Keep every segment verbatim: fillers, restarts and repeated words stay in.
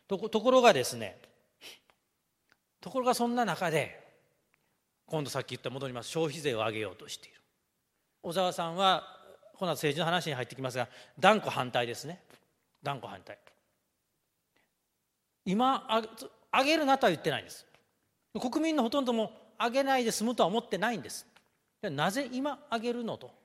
とこ、ところがですねところがそんな中で今度さっき言った戻ります消費税を上げようとしている。小沢さんはこの後政治の話に入ってきますが断固反対ですね。断固反対。今上げるなとは言ってないんです。国民のほとんども上げないで済むとは思ってないんです。なぜ今上げるのと。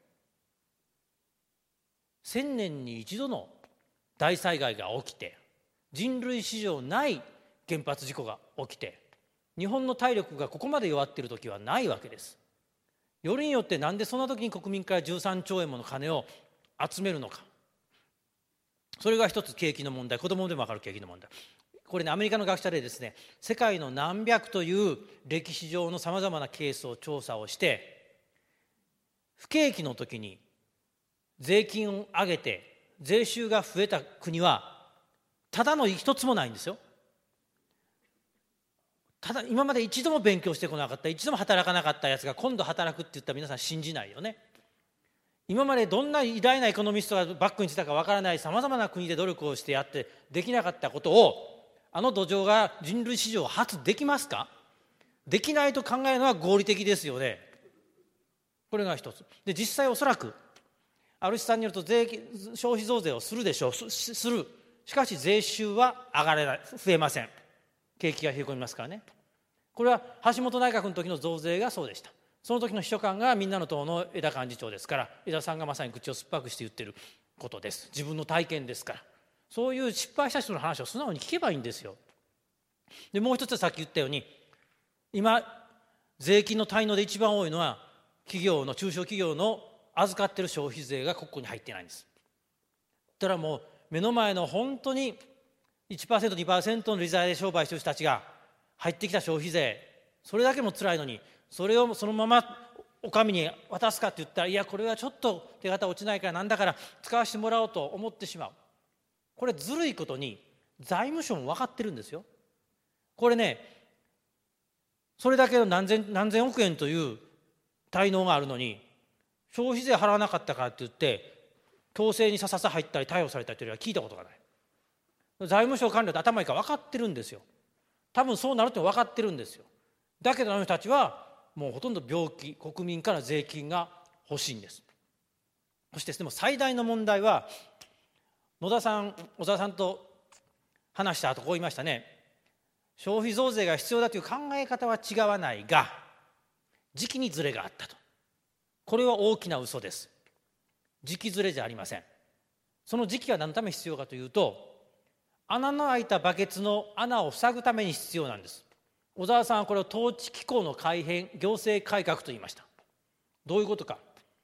千年に一度の大災害が起きて人類史上ない原発事故が起きて日本の体力がここまで弱っている時はないわけです。よりによってなんでそんな時に国民からじゅうさんちょうえんもの金を集めるのか。それが一つ景気の問題、子どもでも分かる景気の問題。これねアメリカの学者でですね世界の何百という歴史上のさまざまなケースを調査をして不景気の時に税金を上げて税収が増えた国はただの一つもないんですよ。ただ今まで一度も勉強してこなかった一度も働かなかったやつが今度働くって言ったら皆さん信じないよね。今までどんな偉大なエコノミストがバックにしてたかわからないさまざまな国で努力をしてやってできなかったことをあの土壌が人類史上初できますか。できないと考えるのは合理的ですよね。これが一つで実際おそらくある試算によると税金消費増税をするでしょう す, するしかし税収は上がれない増えません。景気が冷え込みますからね。これは橋本内閣の時の増税がそうでした。その時の秘書官がみんなの党の枝幹事長ですから枝さんがまさに口を酸っぱくして言っていることです。自分の体験ですからそういう失敗した人の話を素直に聞けばいいんですよ。でもう一つさっき言ったように今税金の滞納で一番多いのは企業の中小企業の預かっている消費税が国庫に入っていないんです。だからもう目の前の本当に いちパーセント、にパーセント の利罪で商売している人たちが入ってきた消費税それだけも辛いのにそれをそのままお上に渡すかって言ったらいやこれはちょっと手形落ちないからなんだから使わせてもらおうと思ってしまう。これずるいことに財務省も分かってるんですよ。これねそれだけの何千、何千億円という滞納があるのに消費税払わなかったからって言って強制にさささ入ったり逮捕されたりというのは聞いたことがない。財務省官僚って頭いいから分かってるんですよ。多分そうなるって分かってるんですよ。だけどあの人たちはもうほとんど病気国民から税金が欲しいんです。そしてでも最大の問題は野田さん小沢さんと話した後こう言いましたね。消費増税が必要だという考え方は違わないが時期にずれがあったと。これは大きな嘘です。時期ずれじゃありません。その時期は何のために必要かというと穴の開いたバケツの穴を塞ぐために必要なんです。小沢さんはこれを統治機構の改変行政改革と言いました。どういうことか。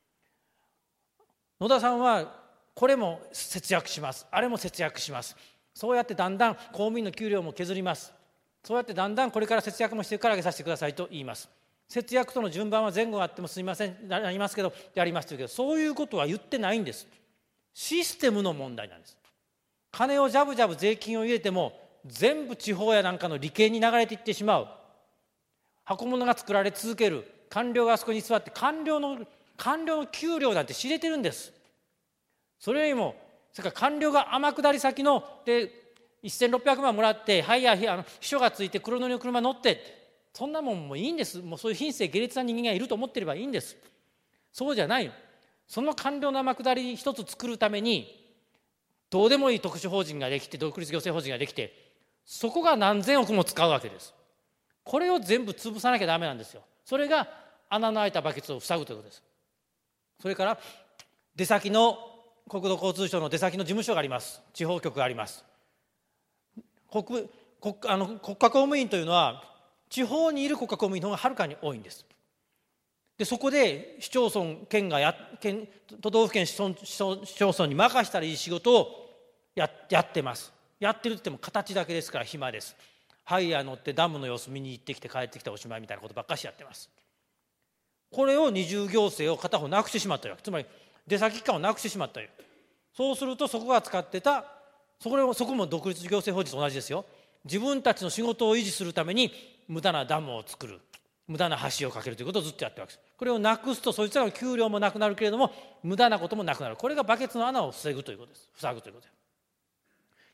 野田さんはこれも節約しますあれも節約します。そうやってだんだん公務員の給料も削ります。そうやってだんだんこれから節約もしてから上げさせてくださいと言います。節約との順番は前後があってもすみませんなりますけどやりますというけどそういうことは言ってないんです。システムの問題なんです。金をジャブジャブ税金を入れても全部地方やなんかの利権に流れていってしまう。箱物が作られ続ける官僚があそこに座って官僚の官僚の給料なんて知れてるんです。それよりもそれから官僚が天下り先のでせんろっぴゃくまんもらってはいやあの秘書がついて黒塗りの車乗ってそんなもんもいいんです。もうそういう品性下劣な人間がいると思ってればいいんです。そうじゃない。その官僚の天下り一つ作るためにどうでもいい特殊法人ができて独立行政法人ができてそこが何千億も使うわけです。これを全部潰さなきゃダメなんですよ。それが穴の開いたバケツを塞ぐということです。それから出先の国土交通省の出先の事務所があります。地方局があります。 国, 国, あの国家公務員というのは地方にいる国家公務員の方がはるかに多いんです。でそこで市町村県がや県都道府県市町村に任したらいい仕事を や, やってます。やってるって言っても形だけですから暇です。ハイヤー乗ってダムの様子見に行ってきて帰ってきたおしまいみたいなことばっかしやってます。これを二重行政を片方なくしてしまったわけ。つまり出先機関をなくしてしまったよ。そうするとそこが使ってたそこそこも独立行政法人と同じですよ。自分たちの仕事を維持するために無駄なダムを作る無駄な橋を架けるということをずっとやってるわけです。これをなくすとそいつらの給料もなくなるけれども無駄なこともなくなる。これがバケツの穴を防ぐということです。塞ぐということです。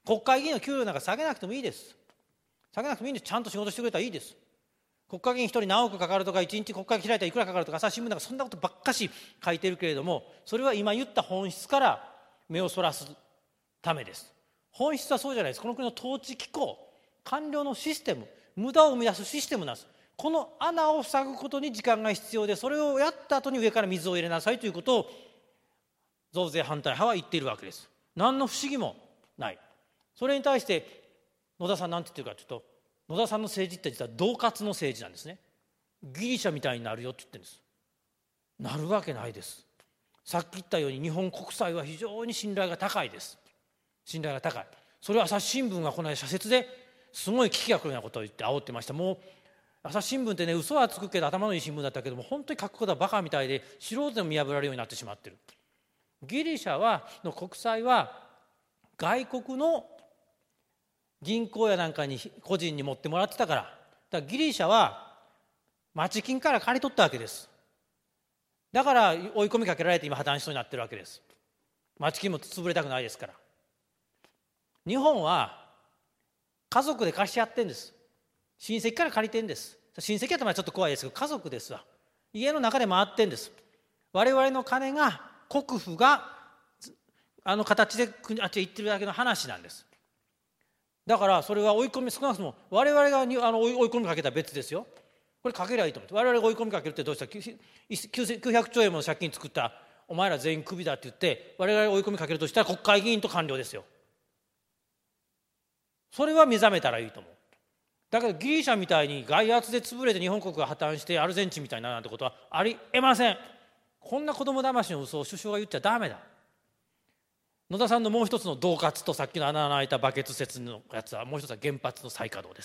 国会議員の給料なんか下げなくてもいいです。下げなくてもいいんです。ちゃんと仕事してくれたらいいです。国会議員一人何億かかるとか、一日国会開いたらいくらかかるとか、朝日新聞なんかそんなことばっかし書いてるけれども、それは今言った本質から目をそらすためです。本質はそうじゃないです。この国の統治機構、官僚のシステム、無駄を生み出すシステムなんです。この穴を塞ぐことに時間が必要で、それをやった後に上から水を入れなさいということを増税反対派は言っているわけです。何の不思議もない。それに対して野田さん何て言ってるかというと、野田さんの政治って実は恫喝の政治なんですね。ギリシャみたいになるよって言ってるんです。なるわけないです。さっき言ったように日本国債は非常に信頼が高いです。信頼が高い。それは朝日新聞がこの間社説ですごい危機が来るようなことを言って煽ってました。もう朝日新聞ってね、嘘はつくけど頭のいい新聞だったけども、本当に書くことはバカみたいで素人でも見破られるようになってしまっている。ギリシャはの国債は外国の銀行やなんかに個人に持ってもらってたから、だからギリシャは町金から借り取ったわけです。だから追い込みかけられて今破綻しそうになってるわけです。町金も潰れたくないですから。日本は家族で貸し合ってるんです。親戚から借りてるんです。親戚やったらちょっと怖いですけど、家族ですわ。家の中で回ってるんです。我々の金が国府があの形であっちへ行ってるだけの話なんです。だからそれは追い込み、少なくとも我々がにあの追い込みかけたら別ですよ。これかけりゃいいと思って、我々が追い込みかけるってどうしたらきゅうひゃくちょうえんもの借金作ったお前ら全員クビだって言って我々が追い込みかけるとしたら国会議員と官僚ですよ。それは目覚めたらいいと思う。だけどギリシャみたいに外圧で潰れて日本国が破綻してアルゼンチンみたいになるなんてことはありえません。こんな子供騙しの嘘を首相が言っちゃダメだ。野田さんのもう一つの恫喝とさっきの穴の開いたバケツ説のやつは、もう一つは原発の再稼働です。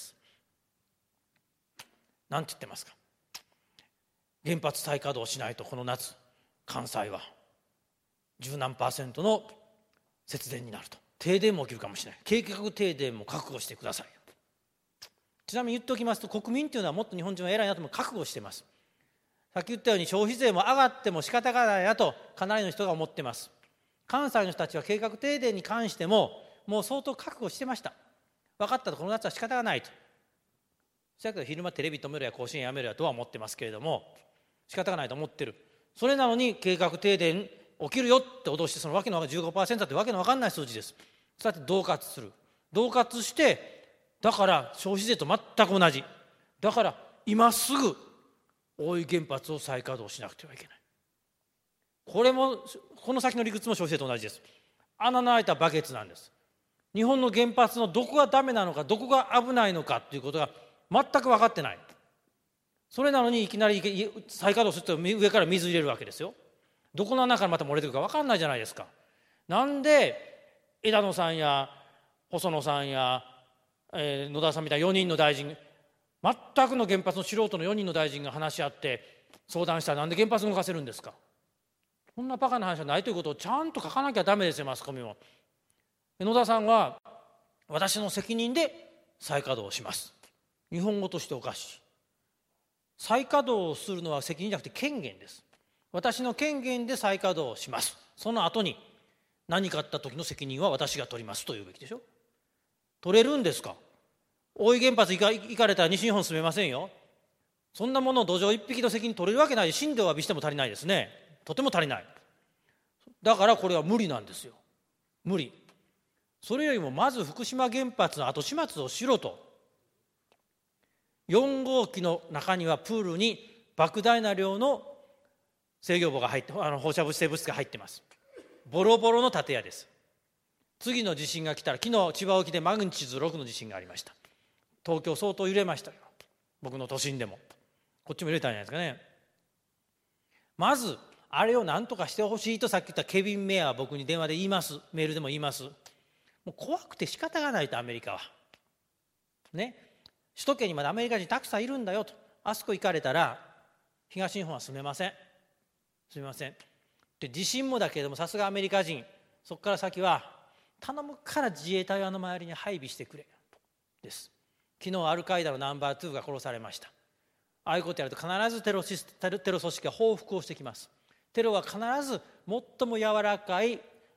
なんて言ってますか。原発再稼働しないとこの夏関西は十何パーセントの節電になると。停電も起きるかもしれない。計画停電も覚悟してください。ちなみに言っておきますと、国民というのはもっと日本人は偉いなとも覚悟しています。さっき言ったように消費税も上がっても仕方がないなとかなりの人が思っています。関西の人たちは計画停電に関してももう相当覚悟してました。分かったと、この夏は仕方がないと。そやけど昼間テレビ止めろや甲子園やめろやとは思ってますけれども、仕方がないと思ってる。それなのに計画停電起きるよって脅して、そのわけのわかんない じゅうごパーセント ってわけのわかんない数字です。そうやって恫喝する。恫喝して、だから消費税と全く同じ。だから今すぐ大井原発を再稼働しなくてはいけない。これもこの先の理屈も消費税と同じです。穴の開いたバケツなんです。日本の原発のどこがダメなのか、どこが危ないのかということが全く分かってない。それなのにいきなり再稼働すると上から水入れるわけですよ。どこの穴からまた漏れてくるか分かんないじゃないですか。なんで枝野さんや細野さんや、えー、野田さんみたいなよにんの大臣、全くの原発の素人のよにんの大臣が話し合って相談したら、なんで原発動かせるんですか。そんなバカな話はないということをちゃんと書かなきゃダメですよ、マスコミも。野田さんは私の責任で再稼働します。日本語としておかしい。再稼働をするのは責任じゃなくて権限です。私の権限で再稼働します。その後に何かあった時の責任は私が取りますと言うべきでしょ。取れるんですか。大井原発行か、行かれたら西日本住めませんよ。そんなものを土壌一匹の責任取れるわけない。震度を浴びしても足りないですね。とても足りない。だからこれは無理なんですよ。無理。それよりもまず福島原発の後始末をしろと。よん号機の中にはプールに莫大な量の制御棒が入って、あの放射物性物質が入っています。ボロボロの建屋です。次の地震が来たら、昨日千葉沖でマグニチュードろくの地震がありました。東京相当揺れましたよ。僕の都心でも。こっちも揺れたんじゃないですかね。まずあれを何とかしてほしいと、さっき言ったケビン・メアは僕に電話で言います。メールでも言います。もう怖くて仕方がないと、アメリカはね。首都圏にまだアメリカ人たくさんいるんだよと。あそこ行かれたら東日本は住めません。住めませんで、地震もだけれども、さすがアメリカ人、そこから先は頼むから自衛隊をあの周りに配備してくれです。昨日アルカイダのナンバーツーが殺されました。ああいうことやると必ずテロシステロ、テロ組織が報復をしてきます。テロは必ず最も柔らかい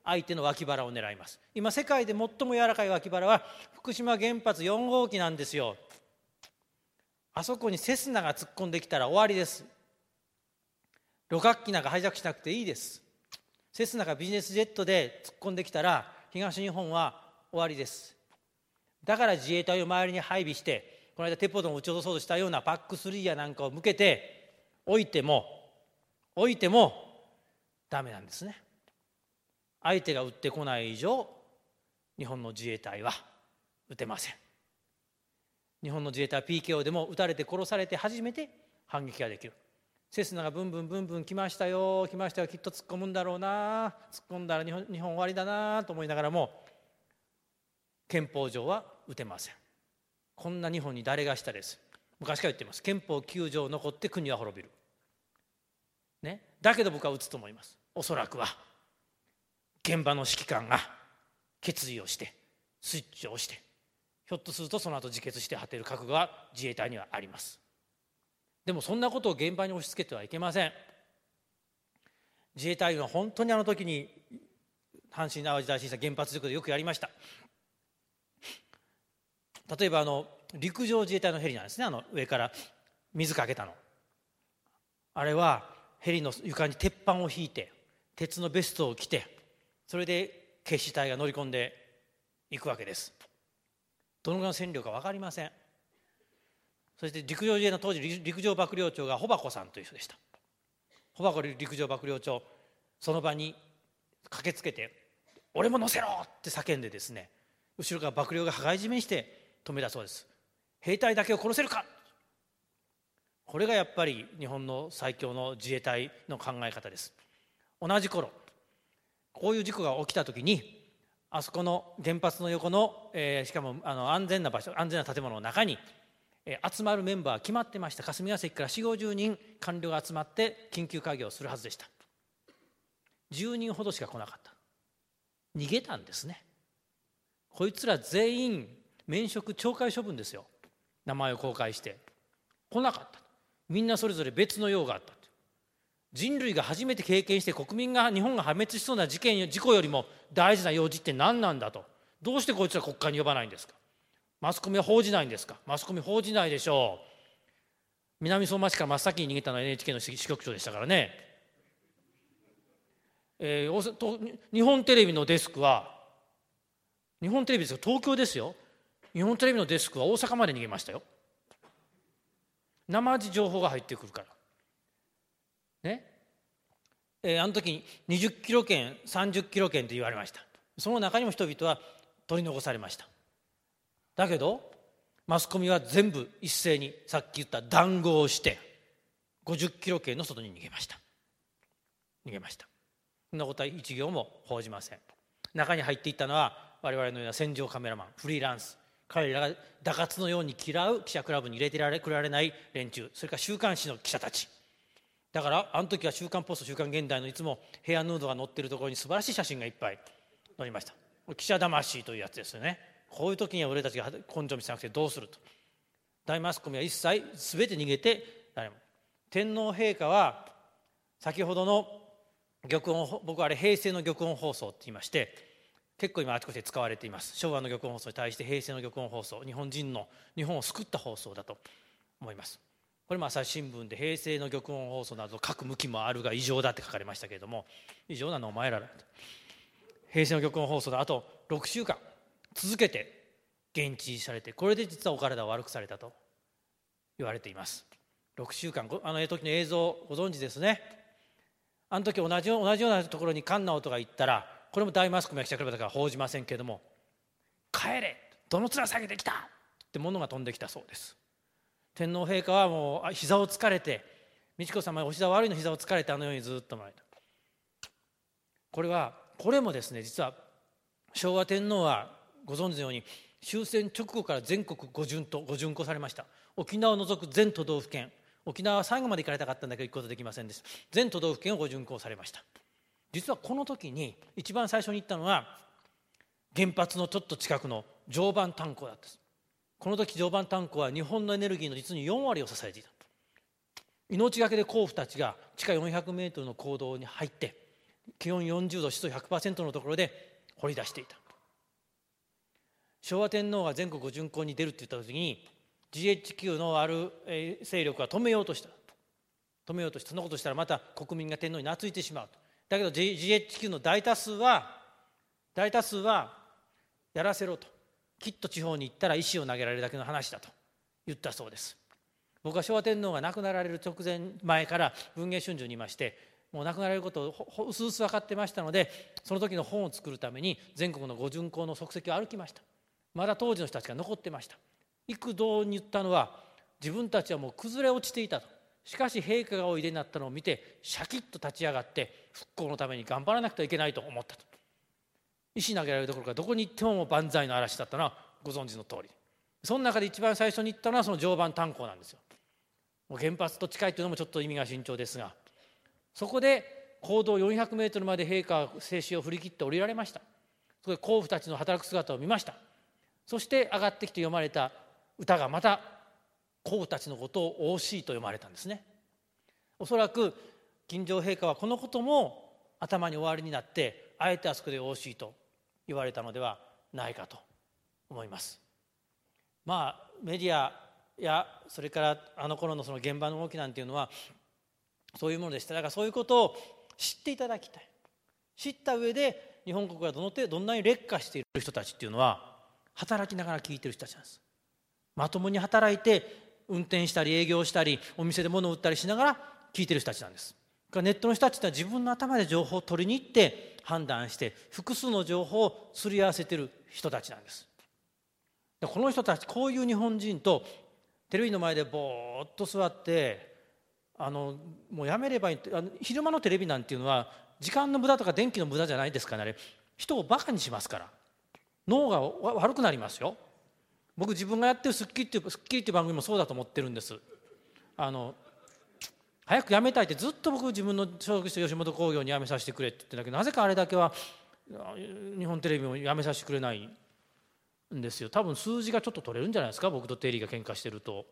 相手の脇腹を狙います。今世界で最も柔らかい脇腹は福島原発よん号機なんですよ。あそこにセスナが突っ込んできたら終わりです。旅客機なんかハイジャックしなくていいです。セスナがビジネスジェットで突っ込んできたら東日本は終わりです。だから自衛隊を周りに配備して、この間テポドンを撃ち落とそうとしたようなパックスリーやなんかを向けて置いても置いてもダメなんですね。相手が撃ってこない以上、日本の自衛隊は撃てません。日本の自衛隊は ピーケーオー でも撃たれて殺されて初めて反撃ができる。セスナがブンブンブンブン来ましたよ来ましたよ、きっと突っ込むんだろうな、突っ込んだら日本、日本終わりだなと思いながらも、憲法上は撃てません。こんな日本に誰がしたです。昔から言ってます。憲法きゅう条残って国は滅びる、ね、だけど僕は撃つと思います。おそらくは現場の指揮官が決意をしてスイッチを押して、ひょっとするとその後自決して果てる覚悟は自衛隊にはあります。でもそんなことを現場に押し付けてはいけません。自衛隊は本当にあの時に阪神・淡路大震災、原発事故でよくやりました。例えばあの陸上自衛隊のヘリなんですね。あの上から水かけたの、あれはヘリの床に鉄板を引いて鉄のベストを着て、それで決死隊が乗り込んでいくわけです。どのぐらいの戦力か分かりません。そして陸上自衛の当時陸上幕僚長が穂箱さんという人でした。穂箱陸上幕僚長、その場に駆けつけて「俺も乗せろ!」って叫んでですね、後ろから幕僚が羽交い締めにして止めたそうです。兵隊だけを殺せるか。これがやっぱり日本の最強の自衛隊の考え方です。同じ頃こういう事故が起きた時に、あそこの原発の横の、えー、しかもあの安全な場所、安全な建物の中に、えー、集まるメンバー決まってました。霞が関からよんじゅうごじゅうにん官僚が集まって緊急会議をするはずでした。じゅうにんほどしか来なかった。逃げたんですね。こいつら全員免職懲戒処分ですよ。名前を公開して来なかった。みんなそれぞれ別の用があった。人類が初めて経験して国民が日本が破滅しそうな事件事故よりも大事な用事って何なんだと。どうしてこいつら国会に呼ばないんですか。マスコミは報じないんですか。マスコミ報じないでしょう。南相馬市から真っ先に逃げたのは エヌエイチケー の支局長でしたからね。えー、と日本テレビのデスクは日本テレビですよ、東京ですよ。日本テレビのデスクは大阪まで逃げましたよ。生地情報が入ってくるからね。えー、あの時ににじゅっキロ圏さんじゅっキロ圏と言われました。その中にも人々は取り残されました。だけどマスコミは全部一斉にさっき言った談合をしてごじゅっキロ圏の外に逃げました逃げましたそんなことは一行も報じません。中に入っていったのは我々のような戦場カメラマン、フリーランス、彼らが打活のように嫌う記者クラブに入れてられくられない連中、それから週刊誌の記者たち。だからあの時は週刊ポスト、週刊現代のいつもヘアヌードが載っているところに素晴らしい写真がいっぱい載りました。記者魂というやつですよね。こういう時には俺たちが根性見せなくてどうすると。大マスコミは一切全て逃げて、誰も天皇陛下は先ほどの玉音、僕はあれ平成の玉音放送って言いまして、結構今あちこちで使われています。昭和の玉音放送に対して平成の玉音放送、日本人の日本を救った放送だと思います。これも朝日新聞で平成の玉音放送など各向きもあるが異常だって書かれましたけれども、異常なのお前らだと。平成の玉音放送であとろくしゅうかん続けて現地されて、これで実はお体を悪くされたと言われています。ろくしゅうかん、あの時の映像ご存知ですね。あの時同じ同じようなところに菅直人が行ったら、これも大マスコミが記者クラブだから報じませんけれども、帰れ、どの面下げてきたってものが飛んできたそうです。天皇陛下はもう膝をつかれて、美智子さまお膝悪いの膝をつかれてあのようにずっと参った。これはこれもですね、実は昭和天皇はご存知のように終戦直後から全国ご巡とご巡行されました。沖縄を除く全都道府県、沖縄は最後まで行かれたかったんだけど行くことできませんでした。全都道府県をご巡行されました。実はこの時に一番最初に行ったのは原発のちょっと近くの常磐炭鉱だったんです。この時常磐炭鉱は日本のエネルギーの実によんわりを支えていた。命がけで鉱夫たちが地下よんひゃくメートルの坑道に入って気温よんじゅうど湿度 ひゃくパーセント のところで掘り出していた。昭和天皇が全国巡行に出るって言った時に ジーエイチキュー のある勢力は止めようとした止めようとしたそのことしたらまた国民が天皇に懐いてしまうと。だけど ジーエイチキュー の大多数は大多数はやらせろと、きっと地方に行ったら石を投げられるだけの話だと言ったそうです。僕は昭和天皇が亡くなられる直前前から文藝春秋にいまして、もう亡くなられることをうすうす分かってましたので、その時の本を作るために全国の御巡行の足跡を歩きました。まだ当時の人たちが残ってました。幾度に言ったのは、自分たちはもう崩れ落ちていたと。しかし陛下がおいでになったのを見てシャキッと立ち上がって復興のために頑張らなくてはいけないと思ったと。石投げられるところからどこに行ってももう万歳の嵐だったのはご存知の通り。その中で一番最初に行ったのはその常磐炭鉱なんですよ。もう原発と近いというのもちょっと意味が慎重ですが、そこで高度よんひゃくメートルまで陛下は静止を振り切って降りられました。そこで皇父たちの働く姿を見ました。そして上がってきて読まれた歌がまた皇父たちのことを惜しいと読まれたんですね。おそらく金城陛下はこのことも頭におありになって、あえてあそこで惜しいと言われたのではないかと思います。まあメディアやそれからあの頃のその現場の動きなんていうのはそういうものでした。だからそういうことを知っていただきたい。知った上で日本国がどの程度どんなに劣化している人たちっていうのは働きながら聞いている人たちなんです。まともに働いて運転したり営業したりお店で物を売ったりしながら聞いている人たちなんです。ネットの人たちは自分の頭で情報を取りに行って判断して複数の情報をすり合わせている人たちなんです。この人たち、こういう日本人とテレビの前でぼーっと座ってあのもうやめればいい。あの昼間のテレビなんていうのは時間の無駄とか電気の無駄じゃないですかね。あれ人をバカにしますから、脳が悪くなりますよ。僕自分がやってるスッキリっていうスッキリっていう番組もそうだと思ってるんです。あの早く辞めたいってずっと僕自分の所属して吉本興業に辞めさせてくれって言ってんだけど、なぜかあれだけは日本テレビも辞めさせてくれないんですよ。多分数字がちょっと取れるんじゃないですか、僕とテリーが喧嘩してると。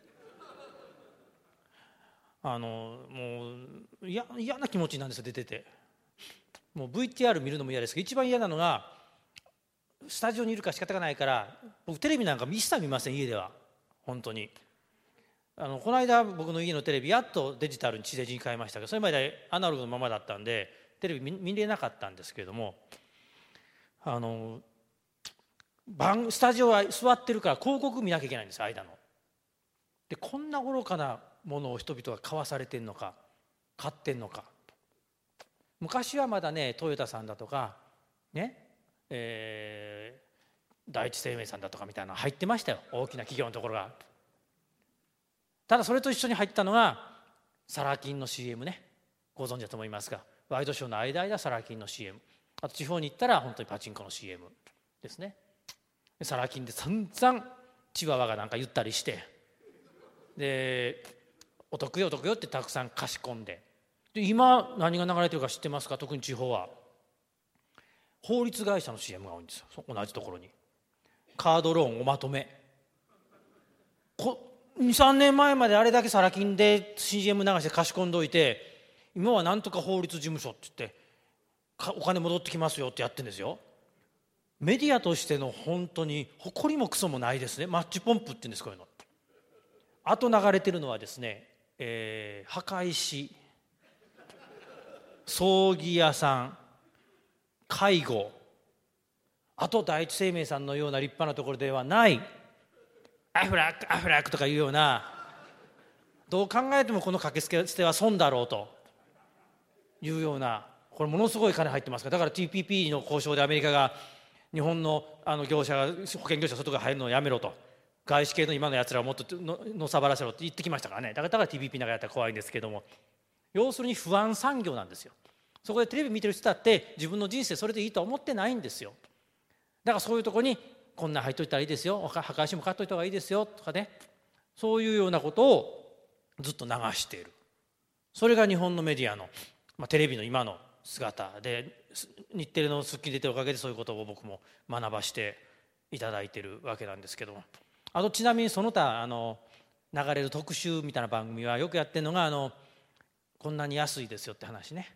あのもう嫌な気持ちなんですよ、出てて。もう ブイティーアール 見るのも嫌ですけど、一番嫌なのがスタジオにいるから仕方がないから、僕テレビなんか一切見ません、家では。本当にあのこの間僕の家のテレビやっとデジタルに地デジに変えましたけど、それまでアナログのままだったんでテレビ 見, 見れなかったんですけれども、あのスタジオは座ってるから広告見なきゃいけないんです、間の。でこんな愚かなものを人々が買わされてんのか買ってんのか。昔はまだねトヨタさんだとかね、えー、第一生命さんだとかみたいなの入ってましたよ、大きな企業のところが。ただそれと一緒に入ったのがサラ金の シーエム ね、ご存知だと思いますが、ワイドショーの間間サラ金の シーエム、 あと地方に行ったら本当にパチンコの シーエム ですね。でサラ金で散々チワワがなんか言ったりして、でお得よお得よってたくさん貸し込んで、で今何が流れてるか知ってますか？特に地方は法律会社の シーエム が多いんですよ。同じところにカードローンおまとめ、こにさんねんまえまであれだけサラ金で シーエム 流して貸し込んどいて、今はなんとか法律事務所って言ってお金戻ってきますよってやってるんですよ。メディアとしての本当に誇りもクソもないですね。マッチポンプって言うんです、こういうの。あと流れてるのはですね、えー、墓石、葬儀屋さん、介護、あと第一生命さんのような立派なところではないアフラックアフラックとかいうような、どう考えてもこの掛け捨ては損だろうというような、これものすごい金入ってますから。だから ティーピーピー の交渉でアメリカが日本のあの業者が保険業者外が入るのをやめろと、外資系の今のやつらをもっとののさばらせろって言ってきましたからね。だからだから ティーピーピー なんかやったら怖いんですけども、要するに不安産業なんですよ。そこでテレビ見てる人だって自分の人生それでいいとは思ってないんですよ。だからそういうところにこんなん入っといたらいいですよ、墓石も買っといた方がいいですよとかね、そういうようなことをずっと流している。それが日本のメディアの、まあ、テレビの今の姿で、日テレのスッキリ出てるおかげでそういうことを僕も学ばしていただいているわけなんですけども、あとちなみにその他あの流れる特集みたいな番組はよくやってるのが、あのこんなに安いですよって話ね。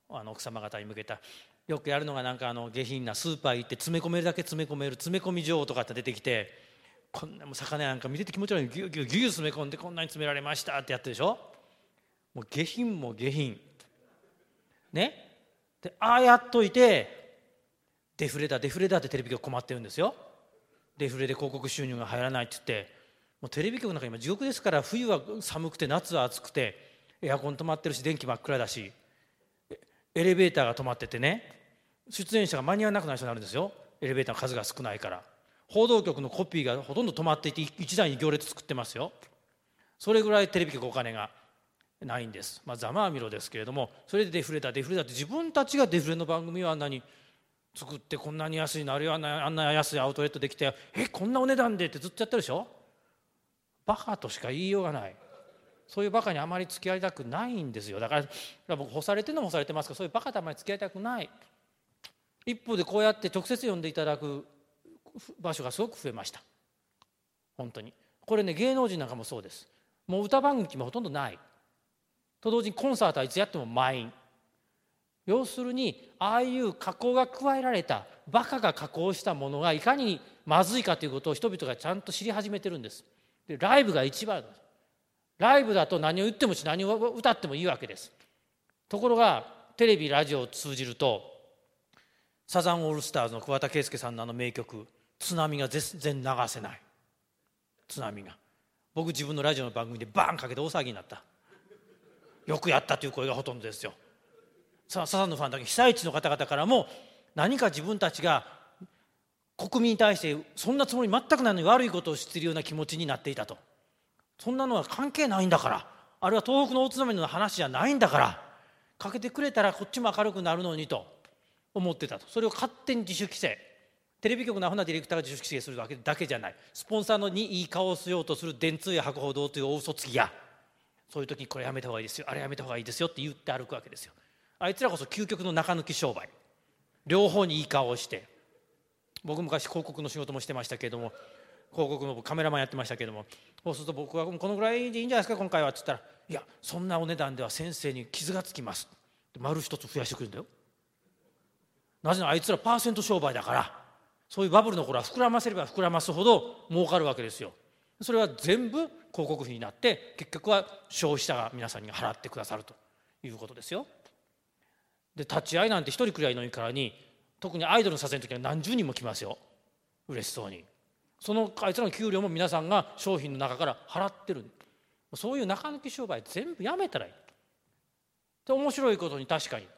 あの奥様方に向けた。よくやるのがなんかあの下品なスーパー行って詰め込めるだけ詰め込める詰め込み女王とかって出てきて、こんなもう魚なんか見てて気持ち悪いギュギュギュギュ詰め込んでこんなに詰められましたってやってるでしょ。もう下品も下品ね。でああやっといてデフレだデフレだってテレビ局困ってるんですよ。デフレで広告収入が入らないって言って、もうテレビ局なんか今地獄ですから。冬は寒くて夏は暑くてエアコン止まってるし電気真っ暗だしエレベーターが止まっててね、出演者が間に合わなくなる人になるんですよ。エレベーターの数が少ないから。報道局のコピーがほとんど止まっていて一台に行列作ってますよ。それぐらいテレビ局お金がないんです。まあざまあみろですけれども、それでデフレだデフレだって自分たちがデフレの番組をあんなに作ってこんなに安いのあるいはあんな安いアウトレットできてえこんなお値段でってずっとやってるでしょ。バカとしか言いようがない。そういうバカにあまり付き合いたくないんですよ。だから僕干されてるのも干されてますけど、そういうバカとあまり付き合いたくない。一方でこうやって直接読んでいただく場所がすごく増えました。本当にこれね、芸能人なんかもそうです。もう歌番組もほとんどないと同時にコンサートはいつやっても満員。要するにああいう加工が加えられたバカが加工したものがいかにまずいかということを人々がちゃんと知り始めてるんです。でライブが一番です。ライブだと何を言ってもし何を歌ってもいいわけです。ところがテレビラジオを通じるとサザンオールスターズの桑田佳祐さんのあの名曲津波が全然流せない。津波が僕自分のラジオの番組でバーンかけて大騒ぎになった。よくやったという声がほとんどですよ。サザンのファンだけ被災地の方々からも何か自分たちが国民に対してそんなつもり全くないのに悪いことをしているような気持ちになっていたと。そんなのは関係ないんだから、あるいは東北の大津波の話じゃないんだからかけてくれたらこっちも明るくなるのにと思ってたと。それを勝手に自主規制、テレビ局のアホなディレクターが自主規制するわけだけじゃない、スポンサーのにいい顔をしようとする電通や博報堂という大嘘つきや、そういう時にこれやめた方がいいですよあれやめた方がいいですよって言って歩くわけですよ。あいつらこそ究極の中抜き商売、両方にいい顔をして。僕昔広告の仕事もしてましたけれども、広告のカメラマンやってましたけれども、そうすると僕はこのぐらいでいいんじゃないですか今回はって言ったら、いやそんなお値段では先生に傷がつきますって丸一つ増やしてくるんだよ。なぜならあいつらパーセント商売だから、そういうバブルの頃は膨らませれば膨らますほど儲かるわけですよ。それは全部広告費になって結局は消費者が皆さんに払ってくださるということですよ。で立ち会いなんて一人くらいのいいからに、特にアイドルの撮影の時は何十人も来ますよ、嬉しそうに。そのあいつらの給料も皆さんが商品の中から払ってる。そういう中抜き商売全部やめたらいい。で面白いことに確かに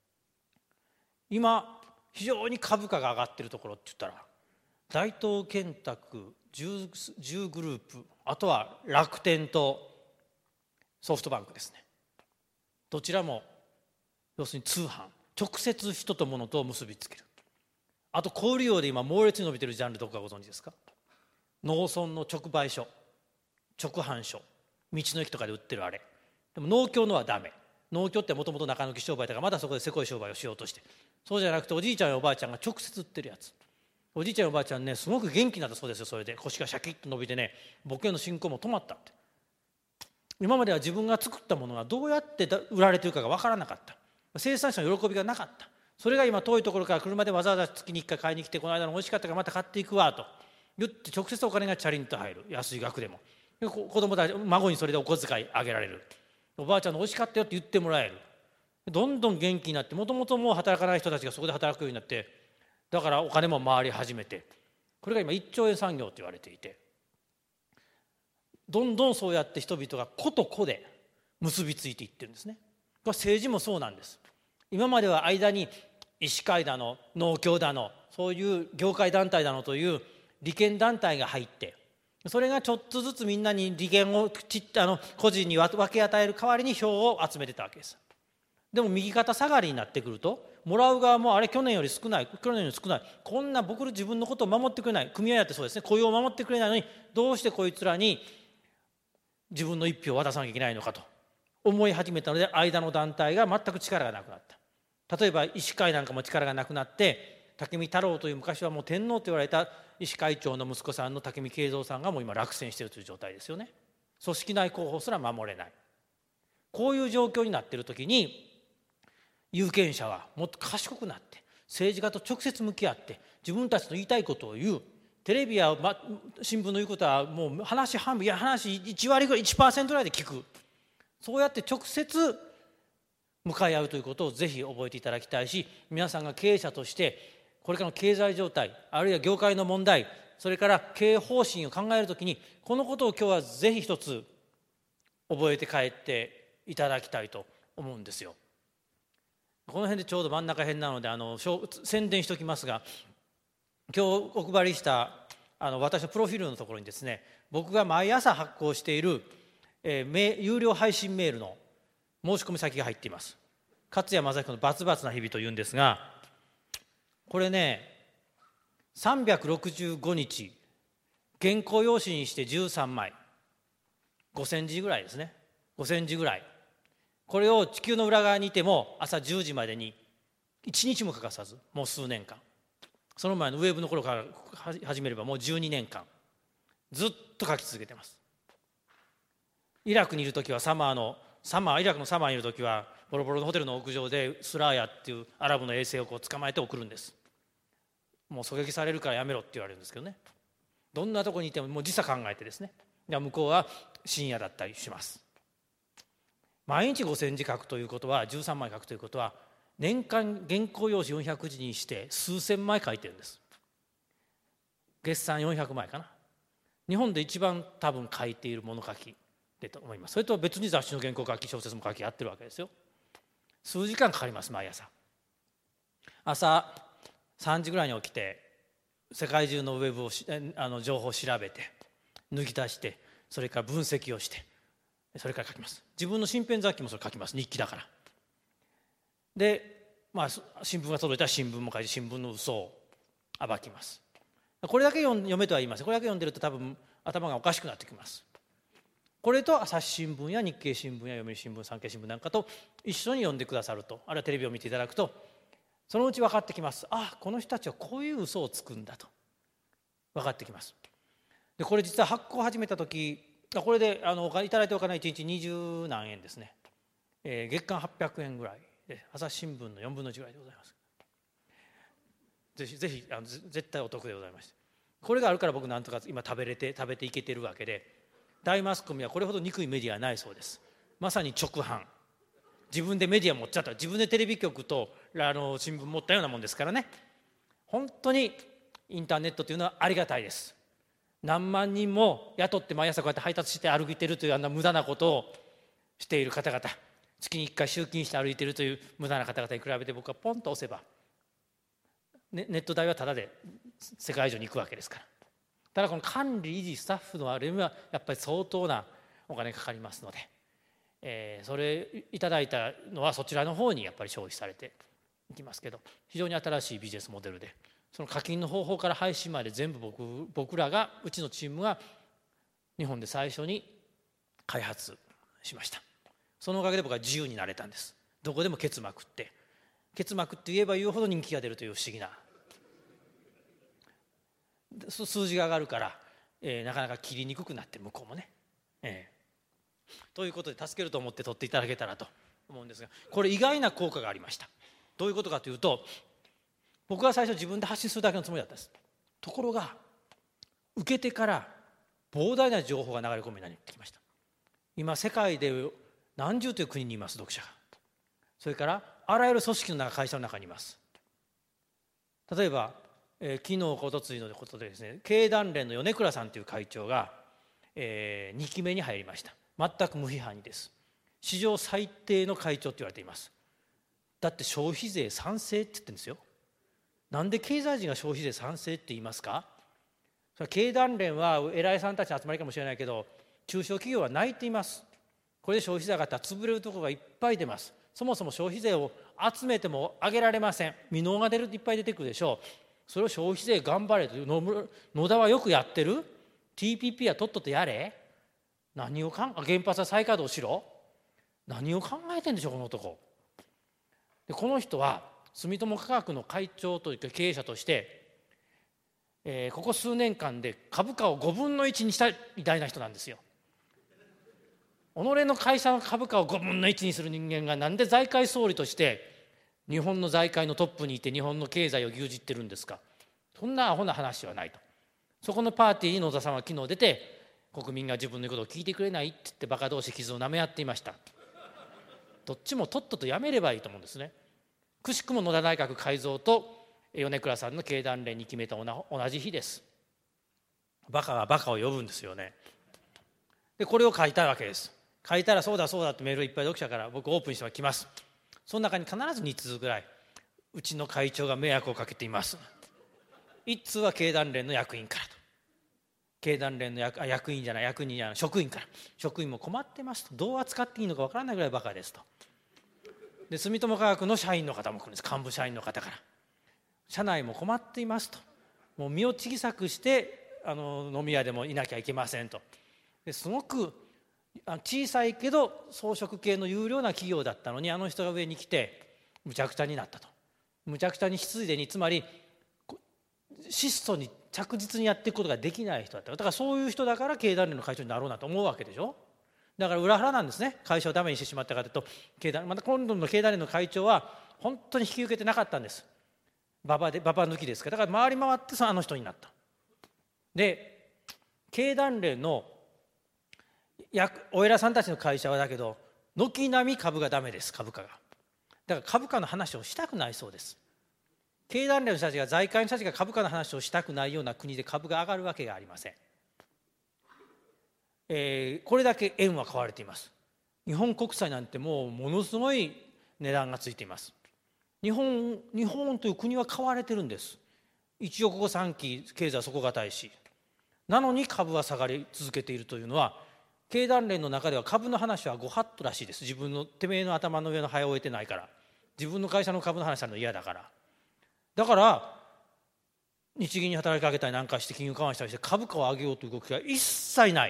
今非常に株価が上がってるところって言ったら大東建託、じゅうグループ、あとは楽天とソフトバンクですね。どちらも要するに通販、直接人と物と結びつける。あと小売業で今猛烈に伸びてるジャンルどこかご存知ですか。農村の直売所、直販所、道の駅とかで売ってるあれ。でも農協のはダメ。農協ってもともと中抜き商売だからまだそこでせこい商売をしようとして、そうじゃなくておじいちゃんやおばあちゃんが直接売ってるやつ。おじいちゃんやおばあちゃんねすごく元気になったそうですよ。それで腰がシャキッと伸びてね、ボケの進行も止まったって。今までは自分が作ったものがどうやって売られてるかが分からなかった。生産者の喜びがなかった。それが今遠いところから車でわざわざ月にいっかい買いに来て、この間の美味しかったからまた買っていくわと言って直接お金がチャリンと入る、安い額でも。で子供たち孫にそれでお小遣いあげられる。おばあちゃんの美味しかったよって言ってもらえる。どんどん元気になって、もともともう働かない人たちがそこで働くようになって、だからお金も回り始めて、これが今いっちょうえん産業と言われていて、どんどんそうやって人々が個と個で結びついていってるんですね。これ政治もそうなんです。今までは間に医師会だの農協だのそういう業界団体だのという利権団体が入って、それがちょっとずつみんなに利権をちあの個人に分け与える代わりに票を集めてたわけです。でも右肩下がりになってくると、もらう側もあれ去年より少ない、去年より少ない、こんな僕自分のことを守ってくれない、組合やってそうですね、雇用を守ってくれないのにどうしてこいつらに自分の一票を渡さなきゃいけないのかと思い始めたので、間の団体が全く力がなくなった。例えば医師会なんかも力がなくなって、武見太郎という昔はもう天皇と言われた医師会長の息子さんの武見敬三さんがもう今落選しているという状態ですよね。組織内広報すら守れない、こういう状況になっている時に、 有権者はもっと賢くなって政治家と直接向き合って自分たちの言いたいことを言う。テレビや、ま、新聞の言うことはもう話半分、いや話いち割ぐらい いちパーセント ぐらいで聞く。そうやって直接向かい合うということをぜひ覚えていただきたいし、皆さんが経営者としてこれからの経済状態、あるいは業界の問題、それから経営方針を考えるときにこのことを今日はぜひ一つ覚えて帰っていただきたいと思うんですよ。この辺でちょうど真ん中辺なのであの宣伝しておきますが、今日お配りしたあの私のプロフィールのところにですね、僕が毎朝発行している、えー、有料配信メールの申し込み先が入っています。勝谷正彦のバツバツな日々というんですが、これねさんびゃくろくじゅうごにち原稿用紙にしてじゅうさんまい、ごせんじぐらいですね、ごせんじぐらい、これを地球の裏側にいても朝じゅうじまでにいちにちも欠かさず、もう数年間、その前のウェブの頃から始めればもうじゅうにねんかんずっと書き続けてます。イラクにいる時はサマーのサマーイラクのサマーにいる時はボロボロのホテルの屋上でスラーヤっていうアラブの衛星をこう捕まえて送るんです。もう狙撃されるからやめろって言われるんですけどね、どんなとこにいてももう時差考えてですね、向こうは深夜だったりします。毎日ごせんじ書くということは、じゅうさんまい書くということは、年間原稿用紙よんひゃくじにして数千枚書いてるんです。月産よんひゃくまいかな。日本で一番多分書いている物書きだと思います。それと別に雑誌の原稿書き、小説も書きやってるわけですよ。数時間かかります。毎朝朝さんじぐらいに起きて世界中のウェブをあの情報を調べて抜き出して、それから分析をして、それから書きます。自分の身辺雑記もそれ書きます。日記だから。で、まあ、新聞が届いたら新聞も書いて新聞の嘘を暴きます。これだけ読めとは言いません。これだけ読んでると多分頭がおかしくなってきます。これと朝日新聞や日経新聞や読売新聞、産経新聞なんかと一緒に読んでくださると、あるいはテレビを見ていただくと、そのうち分かってきます。ああ、この人たちはこういう嘘をつくんだと分かってきます。でこれ実は発行を始めた時、これであのお金いただいてお金はいちにちにじゅうなんえんですね、えー、月間はっぴゃくえんぐらいで、朝日新聞のよんぶんのいちぐらいでございます。ぜひぜひあの絶対お得でございまして、これがあるから僕なんとか今食べれて食べていけてるわけで、大マスコミはこれほど憎いメディアはないそうです。まさに直販、自分でメディア持っちゃった、自分でテレビ局とあの新聞持ったようなもんですからね。本当にインターネットというのはありがたいです。何万人も雇って毎朝こうやって配達して歩いてるというあんな無駄なことをしている方々、月にいっかい集金して歩いているという無駄な方々に比べて、僕はポンと押せば、ね、ネット代はタダで世界中に行くわけですから。ただこの管理維持スタッフのあれはやっぱり相当なお金かかりますので、えー、それいただいたのはそちらの方にやっぱり消費されていきますけど、非常に新しいビジネスモデルで、その課金の方法から配信まで全部 僕, 僕らがうちのチームが日本で最初に開発しました。そのおかげで僕は自由になれたんです。どこでもケツまくって、ケツまくって言えば言うほど人気が出るという不思議な、数字が上がるから、えー、なかなか切りにくくなって、向こうもね、えー、ということで助けると思って取っていただけたらと思うんですが、これ意外な効果がありました。どういうことかというと、僕は最初自分で発信するだけのつもりだったんです。ところが受けてから膨大な情報が流れ込むようになってきました。今世界で何十という国にいます、読者が。それからあらゆる組織の中、会社の中にいます。例えば、えー、昨日おとついのことでですね、経団連の米倉さんという会長が、えー、にきめに入りました。全く無批判にです。史上最低の会長と言われています。だって消費税賛成って言ってるんですよ。なんで経済人が消費税賛成って言いますか。それは経団連は偉いさんたちの集まりかもしれないけど、中小企業は泣いています。これで消費税上がったら潰れるところがいっぱい出ます。そもそも消費税を集めても上げられません。未納が出るいっぱい出てくるでしょう。それを消費税頑張れという、野田はよくやってる。 ティーピーピー はとっととやれ。何をかん原発は再稼働しろ。何を考えてんでしょうこの男。でこの人は住友化学の会長というか経営者として、えー、ここ数年間で株価をごぶんのいちにした偉大な人なんですよ。己の会社の株価をごぶんのいちにする人間がなんで財界総理として日本の財界のトップにいて日本の経済を牛耳ってるんですか。そんなアホな話はないと。そこのパーティーに野田さんは昨日出て、国民が自分の言うことを聞いてくれないって言ってバカ同士傷を舐め合っていました。どっちもとっととやめればいいと思うんですね。くしくも野田内閣改造と米倉さんの経団連に決めた同じ日です。バカがバカを呼ぶんですよね。でこれを書いたわけです。書いたらそうだそうだってメールいっぱい読者から僕オープンしては来ます。その中に必ずに通ぐらい、うちの会長が迷惑をかけています。いっ通は経団連の役員からと。経団連の 役, あ役員じゃない役人じゃない職員から、職員も困ってますと、どう扱っていいのかわからないぐらいバカですと。で住友化学の社員の方も来るんです。幹部社員の方から、社内も困っていますと、もう身を小さくしてあの飲み屋でもいなきゃいけませんと。ですごく小さいけど装飾系の有料な企業だったのに、あの人が上に来てむちゃくちゃになったと。むちゃくちゃにしついでに、つまり質素に着実にやっていくことができない人だった。だからそういう人だから経団連の会長になろうなと思うわけでしょ。だから裏腹なんですね。会社をダメにしてしまったかというと、経団また今度の経団連の会長は本当に引き受けてなかったんです。ババでババ抜きですから。だから回り回ってあの人になった。で経団連のお偉さんたちの会社はだけど軒並み株がダメです。株価がだから株価の話をしたくないそうです。経団連の人たちが財界の人たちが株価の話をしたくないような国で株が上がるわけがありません。えー、これだけ円は買われています。日本国債なんてもうものすごい値段がついています。日本日本という国は買われてるんです。一応ここさんき経済は底堅いし、なのに株は下がり続けているというのは、経団連の中では株の話はご法度らしいです。自分のてめえの頭の上のハエを終えてないから、自分の会社の株の話されるの嫌だから。だから日銀に働きかけたりなんかして金融緩和したりして株価を上げようという動きが一切ない。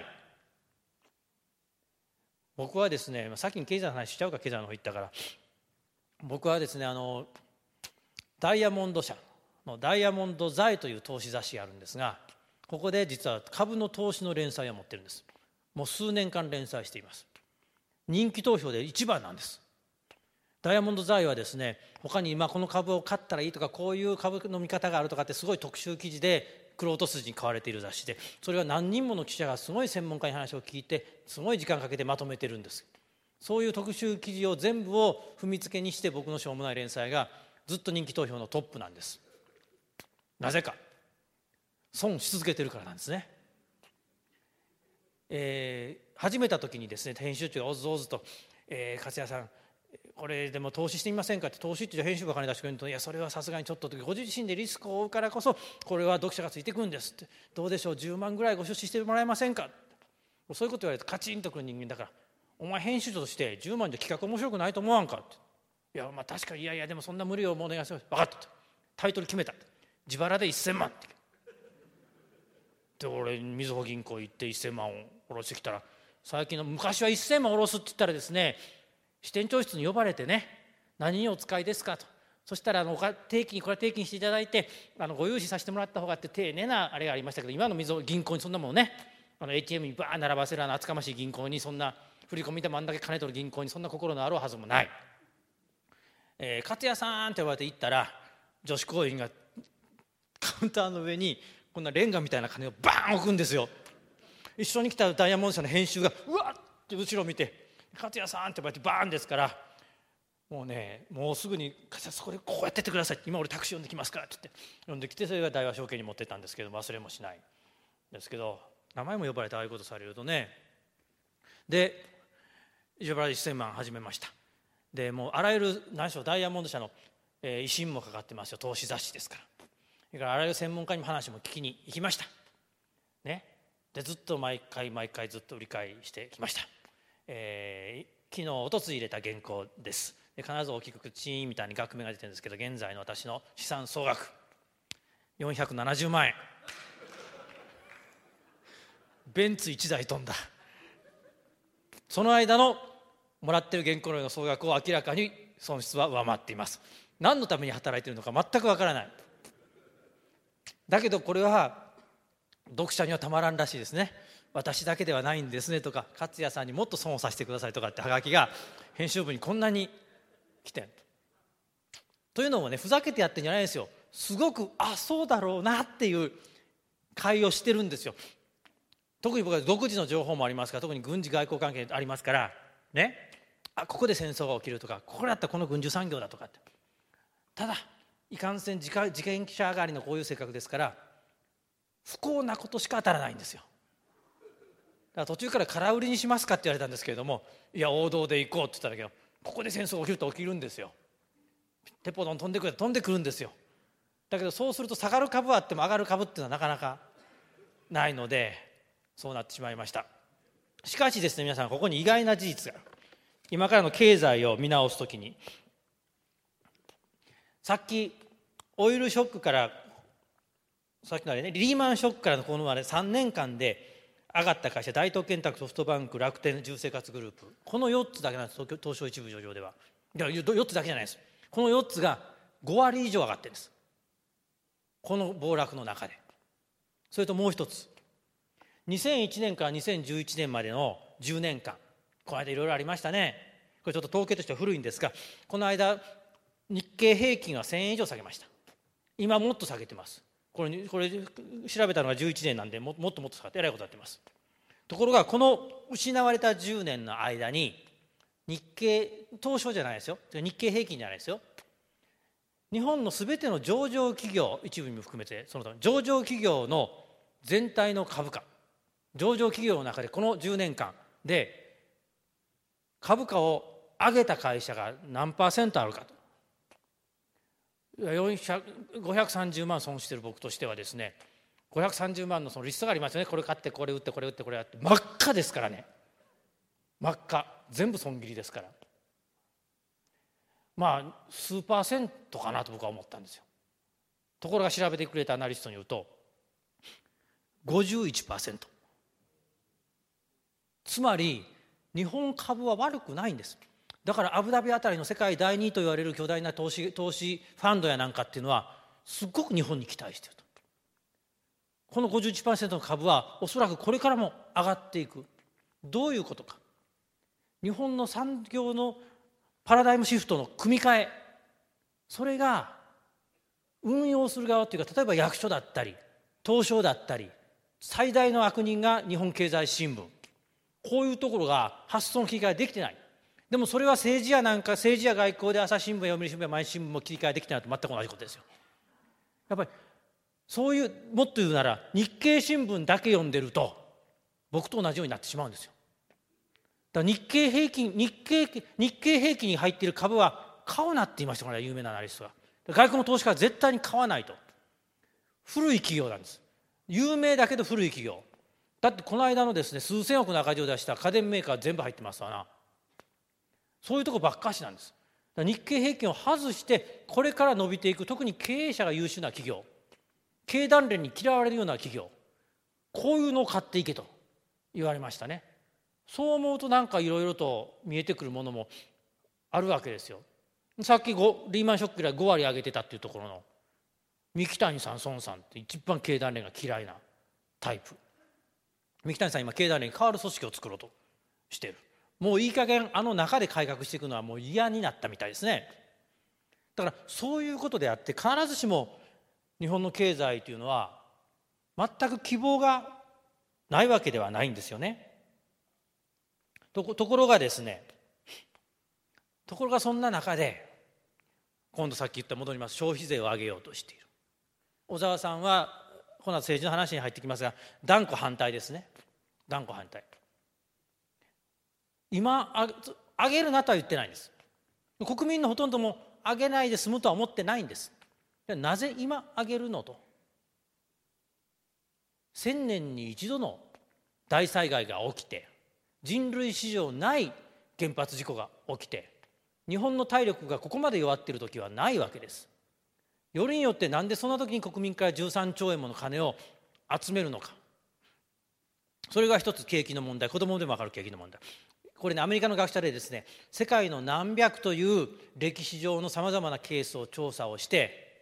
僕はですね、先に経済の話しちゃうか、経済の方行ったから、僕はですね、あのダイヤモンド社のダイヤモンド財という投資雑誌があるんですが、ここで実は株の投資の連載を持ってるんです。もう数年間連載しています。人気投票で一番なんです。ダイヤモンド財はですね、他に今この株を買ったらいいとか、こういう株の見方があるとかってすごい特集記事で玄人筋に買われている雑誌で、それは何人もの記者がすごい専門家に話を聞いてすごい時間かけてまとめてるんです。そういう特集記事を全部を踏みつけにして、僕のしょうもない連載がずっと人気投票のトップなんです。なぜか、損し続けてるからなんですね。えー、始めた時にですね、編集長がおずおずと、えー、勝谷さんこれでも投資してみませんかって、投資って編集部が金出してくれると、いやそれはさすがにちょっとご自身でリスクを負うからこそこれは読者がついてくるんですって、どうでしょうじゅうまんぐらいご出資してもらえませんか、そういうこと言われてカチンとくる人間だから、お前編集長としてじゅうまんじゃ企画面白くないと思わんかって、いやまあ確かに、いやいやでもそんな無理をもうお願いします、分かった、タイトル決めた、自腹でせんまんって。で俺みずほ銀行行ってせんまんを下ろしてきたら、最近の昔はせんまん下ろすって言ったらですね、支店長室に呼ばれてね、何にお使いですかと、そしたらあの定期にこれは定期にしていただいてあのご融資させてもらった方がって丁寧なあれがありましたけど、今のみずほ銀行にそんなもんね、あの エーティーエム にバーン並ばせるあの厚かましい銀行に、そんな振り込みでもあんだけ金取る銀行にそんな心のあるはずもない。えー、勝谷さんって言われて行ったら、女子行員がカウンターの上にこんなレンガみたいな金をバーン置くんですよ。一緒に来たダイヤモンド社の編集がうわっって後ろ見て、勝谷さんって言われてバーンですから、もうね、もうすぐに勝谷さんこれこうやってってくださいって、今俺タクシー呼んできますからって言って呼んできて、それが大和証券に持ってったんですけど、忘れもしないですけど、名前も呼ばれてああいうことされるとね。で自腹せんまん始めました。でもうあらゆる何でしょう、ダイヤモンド社の、えー、威信もかかってますよ、投資雑誌ですから。だからあらゆる専門家にも話も聞きに行きましたね。でずっと毎回毎回ずっと売り買いしてきました。えー、昨日おとつい入れた原稿です。で必ず大きくチーンみたいに額面が出てるんですけど、現在の私の資産総額よんひゃくななじゅうまんえん、ベンツいちだい飛んだ。その間のもらってる原稿料の総額を明らかに損失は上回っています。何のために働いているのか全くわからない。だけどこれは読者にはたまらんらしいですね。私だけではないんですねとか、勝谷さんにもっと損をさせてくださいとかってはがきが編集部にこんなに来て、 というのもね、ふざけてやってるんじゃないですよ。すごくあそうだろうなっていう会をしてるんですよ。特に僕は独自の情報もありますから、特に軍事外交関係ありますからね、あここで戦争が起きるとか、ここだったらこの軍需産業だとかって。ただいかんせん自権者上がりのこういう性格ですから、不幸なことしか当たらないんですよ。だから途中から空売りにしますかって言われたんですけれども、いや王道で行こうって言ったんだけど、ここで戦争が起きると起きるんですよ。テポドン飛んでくる飛んでくるんですよ。だけどそうすると下がる株はあっても上がる株っていうのはなかなかないので、そうなってしまいました。しかしですね、皆さんここに意外な事実が、今からの経済を見直すときに、さっきオイルショックから、さっきのあれね、リーマンショックからのこのまでさんねんかんで上がった会社、大東建託、ソフトバンク、楽天、住生活グループ、このよっつだけなんです。東京東証一部上場では。いやよっつだけじゃないです。このよっつがごわり以上上がってるんです、この暴落の中で。それともう一つ、にせんいちねんからにせんじゅういちねんまでのじゅうねんかん、この間いろいろありましたね。これちょっと統計としては古いんですが、この間日経平均はせんえん以上下げました。今もっと下げてます。これこれ調べたのがじゅういちねんなんで、ももっともっと下がってえらいことになってます。ところがこの失われたじゅうねんの間に、日経東証じゃないですよ、日経平均じゃないですよ、日本のすべての上場企業、一部にも含めてその他上場企業の全体の株価、上場企業の中でこのじゅうねんかんで株価を上げた会社が何パーセントあるかと。ごひゃくさんじゅうまん損してる僕としてはですね、ごひゃくさんじゅうまんのそのリストがありますよね。これ買ってこれ売ってこれ売ってこれやって、真っ赤ですからね、真っ赤、全部損切りですから、まあ数パーセントかなと僕は思ったんですよ。ところが調べてくれたアナリストによると ごじゅういちパーセント、 つまり日本株は悪くないんです。だからアブダビあたりの世界第二と言われる巨大な投資、投資ファンドやなんかっていうのはすごく日本に期待していると。この ごじゅういちパーセント の株はおそらくこれからも上がっていく。どういうことか。日本の産業のパラダイムシフトの組み替え、それが運用する側というか、例えば役所だったり東証だったり、最大の悪人が日本経済新聞、こういうところが発想の切り替えできてない。でもそれは政治やなんか政治や外交で朝日新聞や読売新聞や毎日新聞も切り替えできてないと全く同じことですよ。やっぱりそういう、もっと言うなら日経新聞だけ読んでると僕と同じようになってしまうんですよ。だから日経平均日経日経平均に入っている株は買うなって言いましたから、有名なアナリストが。外国の投資家は絶対に買わないと。古い企業なんです。有名だけど古い企業だって、この間のですね、数千億の赤字を出した家電メーカー全部入ってますわな。そういうとこばっかしなんです。だから日経平均を外してこれから伸びていく、特に経営者が優秀な企業、経団連に嫌われるような企業、こういうのを買っていけと言われましたね。そう思うとなんかいろいろと見えてくるものもあるわけですよ。さっきリーマンショックでごわり上げてたっていうところの三木谷さん、孫さんって一番経団連が嫌いなタイプ。三木谷さん今経団連に代わる組織を作ろうとしている。もういい加減あの中で改革していくのはもう嫌になったみたいですね。だからそういうことであって、必ずしも日本の経済というのは全く希望がないわけではないんですよね。とこ、ところがですねところがそんな中で今度さっき言った戻ります消費税を上げようとしている。小沢さんはこの後政治の話に入ってきますが、断固反対ですね。断固反対。今上げるなとは言ってないんです。国民のほとんども上げないで済むとは思ってないんです。なぜ今上げるのと。千年に一度の大災害が起きて、人類史上ない原発事故が起きて、日本の体力がここまで弱っている時はないわけです。よりによってなんでそんな時に国民からじゅうさんちょうえんもの金を集めるのか。それが一つ景気の問題、子どもでも分かる景気の問題。これね、アメリカの学者でですね、世界の何百という歴史上のさまざまなケースを調査をして、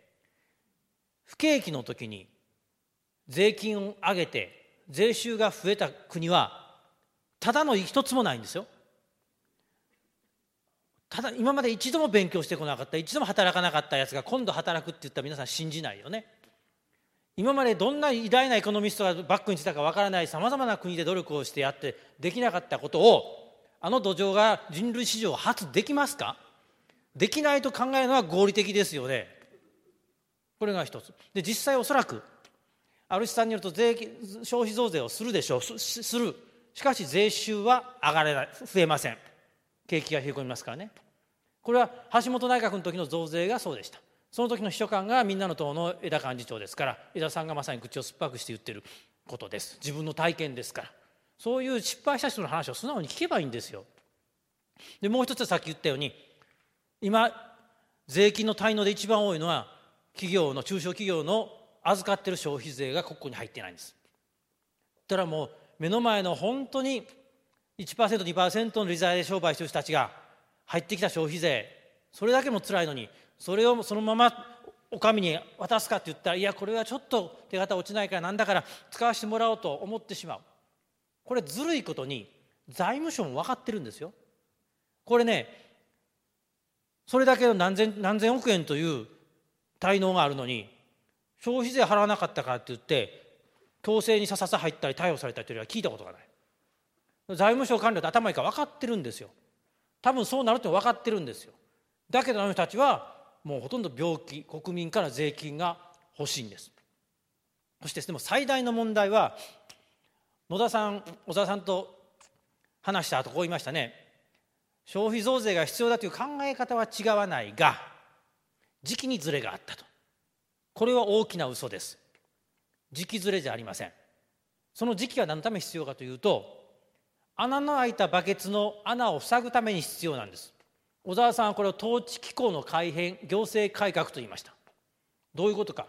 不景気の時に税金を上げて税収が増えた国はただの一つもないんですよ。 ただ今まで一度も勉強してこなかった、一度も働かなかったやつが今度働くって言ったら皆さん信じないよね。今までどんな偉大なエコノミストがバックにしてたかわからないさまざまな国で努力をしてやってできなかったことを、あの土壌が人類史上初できますか？できないと考えるのは合理的ですよね。これが一つで、実際おそらくある試算によると税金消費増税をするでしょう。すするしかし税収は上がれない、増えません。景気が冷え込みますからね。これは橋本内閣の時の増税がそうでした。その時の秘書官がみんなの党の枝幹事長ですから、枝さんがまさに口を酸っぱくして言ってることです。自分の体験ですから。そういう失敗した人の話を素直に聞けばいいんですよ。でもう一つはさっき言ったように、今税金の滞納で一番多いのは企業の中小企業の預かっている消費税が国庫に入っていないんです。だからもう目の前の本当に いちパーセント、にパーセント の利材で商売している人たちが入ってきた消費税、それだけも辛いのに、それをそのままお上に渡すかって言ったら、いやこれはちょっと手形落ちないからなんだから使わせてもらおうと思ってしまう。これずるいことに財務省も分かってるんですよ。これね、それだけの何千何千億円という滞納があるのに、消費税払わなかったからって言って強制にさささ入ったり逮捕されたりというのは聞いたことがない。財務省官僚って頭いいから分かってるんですよ。多分そうなるって分かってるんですよ。だけどあの人たちはもうほとんど病気、国民から税金が欲しいんです。そしてでも最大の問題は、野田さん、小沢さんと話した後こう言いましたね。消費増税が必要だという考え方は違わないが、時期にずれがあったと。これは大きな嘘です。時期ずれじゃありません。その時期は何のために必要かというと、穴の開いたバケツの穴を塞ぐために必要なんです。小沢さんはこれを統治機構の改変、行政改革と言いました。どういうことか。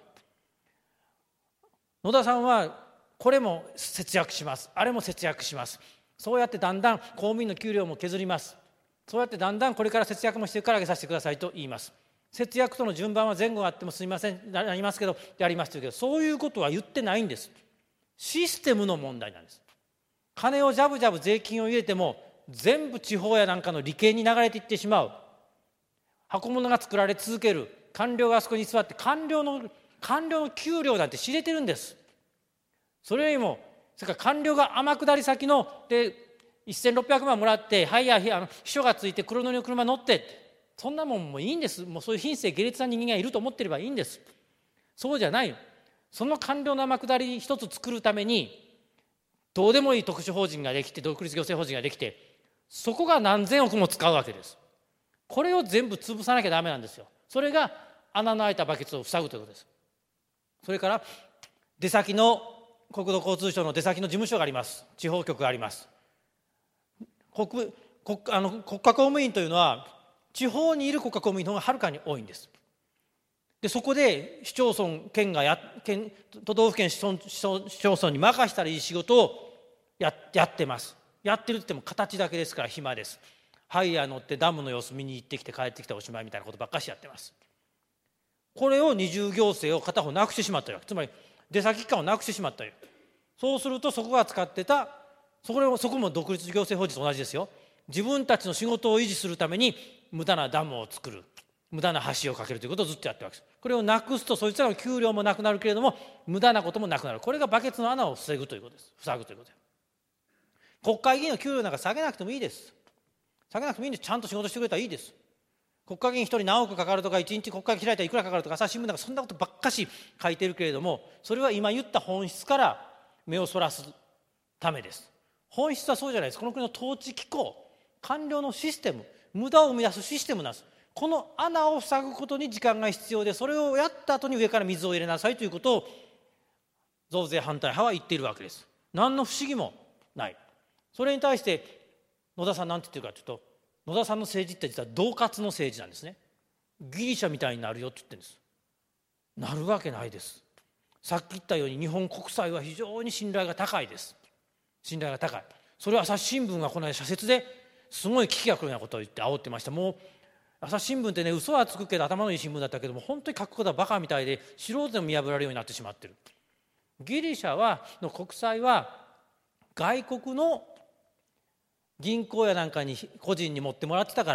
野田さんはこれも節約します、あれも節約します。そうやってだんだん公務員の給料も削ります。そうやってだんだんこれから節約もしてから上げさせてくださいと言います。節約との順番は前後があってもすみません、なりますけどやりますというけど、そういうことは言ってないんです。システムの問題なんです。金をジャブジャブ税金を入れても全部地方やなんかの利権に流れていってしまう。箱物が作られ続ける。官僚があそこに座って、官僚の官僚の給料なんて知れてるんです。それよりもそれから官僚が天下り先のでせんろっぴゃくまんもらって、はいやあの秘書がついて黒塗りの車乗って、そんなもんもいいんです。もうそういう品性下劣な人間がいると思ってればいいんです。そうじゃないよ。その官僚の天下り一つ作るためにどうでもいい特殊法人ができて、独立行政法人ができて、そこが何千億も使うわけです。これを全部潰さなきゃダメなんですよ。それが穴の開いたバケツを塞ぐということです。それから出先の国土交通省の出先の事務所があります。地方局があります。国, 国, あの国家公務員というのは地方にいる国家公務員の方がはるかに多いんです。でそこで市町村県がや県都道府県市町村に任したらいい仕事を や, やってます。やってるって言っても形だけですから暇です。ハイヤー乗ってダムの様子見に行ってきて帰ってきたおしまいみたいなことばっかしやってます。これを二重行政を片方なくしてしまったわけ。つまり出先機関をなくしてしまったよ。そうするとそこが使ってたそこもそこも独立行政法人と同じですよ。自分たちの仕事を維持するために無駄なダムを作る、無駄な橋を架けるということをずっとやってるわけです。これをなくすとそいつらの給料もなくなるけれども無駄なこともなくなる。これがバケツの穴を防ぐということです。塞ぐということです。国会議員の給料なんか下げなくてもいいです。下げなくてもいいんです。ちゃんと仕事してくれたらいいです。国会議員一人何億かかるとか、一日国会開いたらいくらかかるとか、朝日新聞なんかそんなことばっかし書いてるけれども、それは今言った本質から目をそらすためです。本質はそうじゃないです。この国の統治機構、官僚のシステム、無駄を生み出すシステムなんです。この穴を塞ぐことに時間が必要で、それをやった後に上から水を入れなさいということを増税反対派は言っているわけです。何の不思議もない。それに対して野田さん何て言ってるかというと、野田さんの政治って実は恫喝の政治なんですね。ギリシャみたいになるよって言ってるんです。なるわけないです。さっき言ったように日本国債は非常に信頼が高いです。信頼が高い。それは朝日新聞がこの間社説ですごい危機が来るようなことを言って煽ってました。もう朝日新聞ってね、嘘はつくけど頭のいい新聞だったけども、本当に書くことはバカみたいで素人でも見破られるようになってしまってる。ギリシャはの国債は外国の銀行やなんかに個人に持ってもらってたから、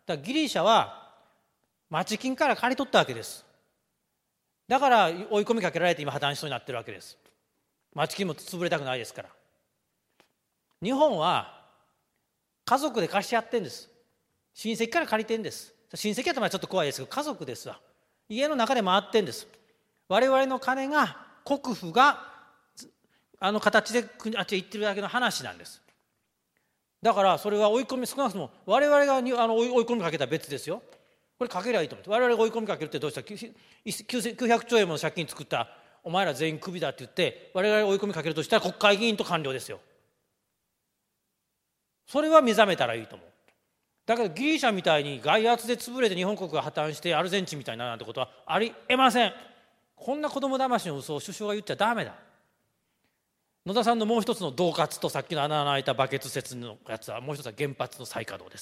だからギリシャは町金から借り取ったわけです。だから追い込みかけられて今破綻しそうになってるわけです。町金も潰れたくないですから。日本は家族で貸し合ってるんです。親戚から借りてるんです。親戚やったらちょっと怖いですけど、家族ですわ。家の中で回ってるんです。我々の金が国府があの形であっちへ行ってるだけの話なんです。だからそれは追い込み、少なくとも我々がにあの追い込みかけたら別ですよ。これかけりゃいいと思って、我々が追い込みかけるってどうしたらきゅうひゃくちょうえんもの借金作ったお前ら全員クビだって言って我々が追い込みかけるとしたら国会議員と官僚ですよ。それは目覚めたらいいと思う。だけどギリシャみたいに外圧で潰れて日本国が破綻してアルゼンチンみたいになるなんてことはありえません。こんな子供騙しの嘘を首相が言っちゃダメだ。野田さんのもう一つの恫喝とさっきの穴の開いたバケツ説のやつはもう一つは原発の再稼働です。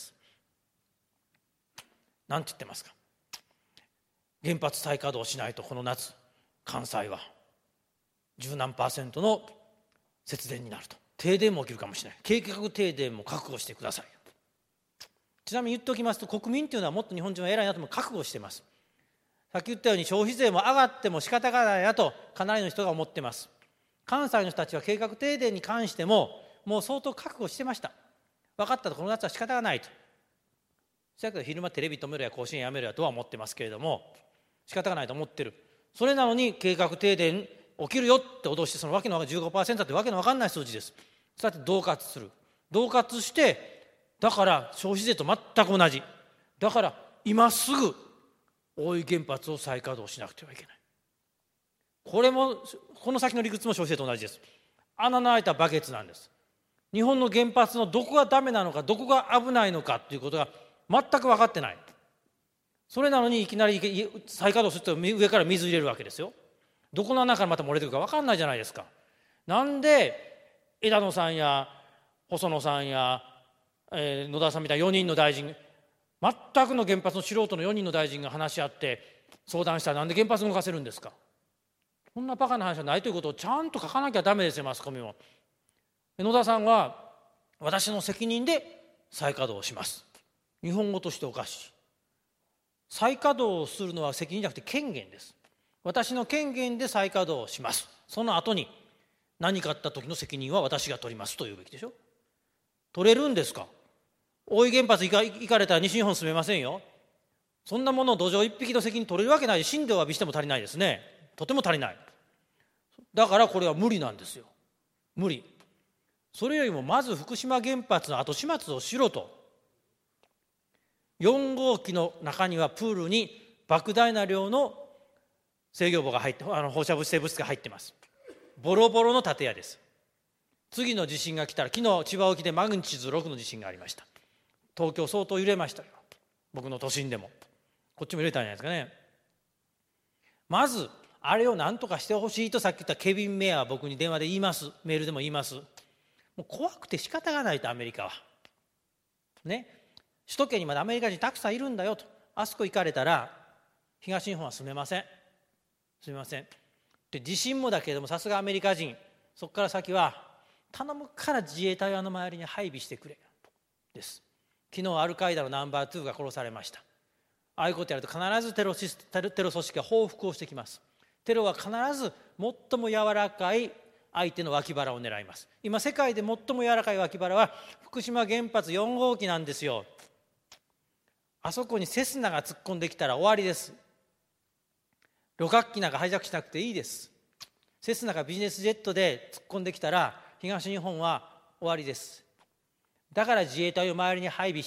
なんて言ってますか。原発再稼働しないとこの夏関西は十何パーセントの節電になると。停電も起きるかもしれない。計画停電も覚悟してください。ちなみに言っておきますと、国民というのはもっと日本人は偉いなとも覚悟しています。さっき言ったように消費税も上がっても仕方がないなとかなりの人が思っています。関西の人たちは計画停電に関してももう相当覚悟してました。分かったとこの夏は仕方がないと。そやけど昼間テレビ止めろや甲子園やめろやとは思ってますけれども、仕方がないと思ってる。それなのに計画停電起きるよって脅して、そのわけのわかんない じゅうごパーセント ってわけのわかんない数字です。そうやって恫喝する。恫喝してだから消費税と全く同じ。だから今すぐ大井原発を再稼働しなくてはいけない。これもこの先の理屈も消費税と同じです。穴の開いたバケツなんです。日本の原発のどこがダメなのか、どこが危ないのかということが全く分かってない。それなのにいきなり再稼働すると上から水入れるわけですよ。どこの穴からまた漏れてくるか分かんないじゃないですか。なんで枝野さんや細野さんや、えー、野田さんみたいなよにんの大臣、全くの原発の素人のよにんの大臣が話し合って相談したらなんで原発動かせるんですか。そんなバカな話はないということをちゃんと書かなきゃダメですよ、マスコミも。野田さんは私の責任で再稼働します。日本語としておかしい。再稼働をするのは責任じゃなくて権限です。私の権限で再稼働します。その後に何かあった時の責任は私が取りますと言うべきでしょ。取れるんですか。大井原発行か、行かれたら西日本住めませんよ。そんなものを土壌一匹の責任取れるわけない。震度を浴びしても足りないですね。とても足りない。だからこれは無理なんですよ。無理。それよりもまず福島原発の後始末をしろと。よん号機の中にはプールに莫大な量の制御棒が入って、あの放射物性物質が入ってます。ボロボロの建屋です。次の地震が来たら、昨日千葉沖でマグニチュードろくの地震がありました。東京相当揺れましたよ。僕の都心でも。こっちも揺れたんじゃないですかね。まずあれを何とかしてほしいとさっき言ったケビン・メアは僕に電話で言います。メールでも言います。もう怖くて仕方がないと、アメリカはね。首都圏にまだアメリカ人たくさんいるんだよと。あそこ行かれたら東日本は住めません。住めません。で地震もだけれども、さすがアメリカ人、そこから先は頼むから自衛隊をあの周りに配備してくれです。昨日アルカイダのナンバーツーが殺されました。ああいうことやると必ずテロシステロテロ組織が報復をしてきます。テロは必ず最も柔らかい相手の脇腹を狙います。今世界で最も柔らかい脇腹は福島原発よん号機なんですよ。あそこにセスナが突っ込んできたら終わりです。旅客機なんかハイジャックしなくていいです。セスナがビジネスジェットで突っ込んできたら東日本は終わりです。だから自衛隊を周りに配備して、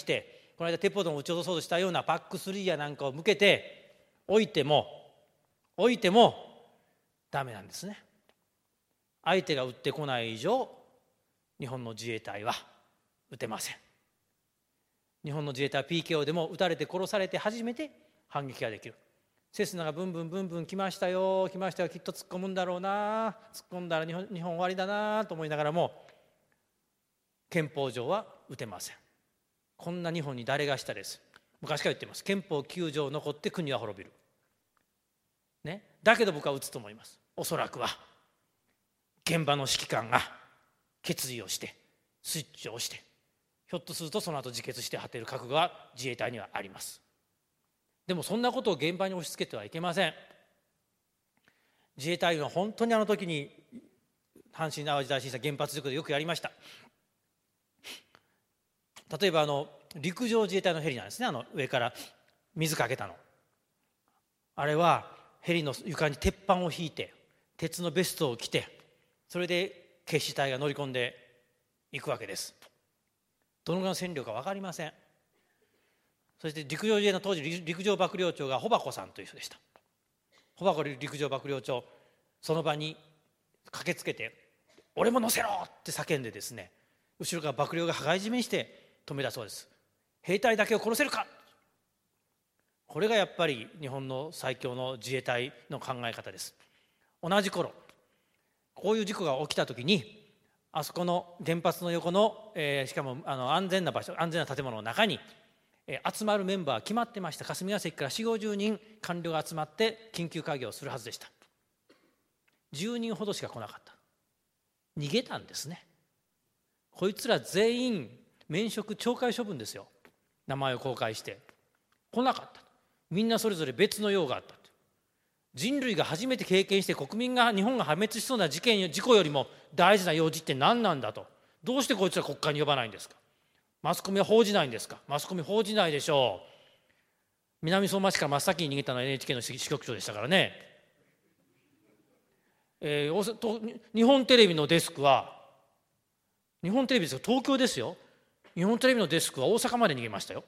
この間テポドンを撃ち落とそうとしたようなパックスリーやなんかを向けて置いても置いてもダメなんですね。相手が撃ってこない以上、日本の自衛隊は撃てません。日本の自衛隊は ピーケーオー でも撃たれて殺されて初めて反撃ができる。セスナがブンブンブンブン来ましたよ来ましたよ、きっと突っ込むんだろうな、突っ込んだら日本、日本終わりだなと思いながらも、憲法上は撃てません。こんな日本に誰がしたです。昔から言ってます。憲法きゅう条残って国は滅びる、ね、だけど僕は撃つと思います。おそらくは現場の指揮官が決意をしてスイッチを押して、ひひょっとするとその後自決して果てる覚悟が自衛隊にはあります。でもそんなことを現場に押し付けてはいけません。自衛隊員は本当にあの時に阪神・淡路大震災原発事故でよくやりました。例えばあの陸上自衛隊のヘリなんですね、あの上から水かけたの。あれはヘリの床に鉄板を引いて鉄のベストを着て、それで決死隊が乗り込んでいくわけです。どのぐらいの戦力か分かりません。そして陸上自衛の当時陸上幕僚長が穂箱さんという人でした。穂箱陸上幕僚長、その場に駆けつけて「俺も乗せろ!」って叫んでですね、後ろから幕僚が羽交い締めにして止めたそうです。兵隊だけを殺せるか。これがやっぱり日本の最強の自衛隊の考え方です。同じ頃こういう事故が起きた時に、あそこの原発の横の、えー、しかもあの安全な場所、安全な建物の中に、えー、集まるメンバー決まってました。霞が関からよんじゅうごじゅうにん官僚が集まって緊急会議をするはずでした。じゅうにんほどしか来なかった。逃げたんですね。こいつら全員免職懲戒処分ですよ。名前を公開して来なかった。みんなそれぞれ別の用があった。人類が初めて経験して国民が日本が破滅しそうな事件事故よりも大事な用事って何なんだと。どうしてこいつら国会に呼ばないんですか。マスコミは報じないんですか。マスコミ報じないでしょう。南相馬市から真っ先に逃げたのは エヌエイチケー の支局長でしたからね。えー、と日本テレビのデスクは日本テレビですよ、東京ですよ。日本テレビのデスクは大阪まで逃げましたよ。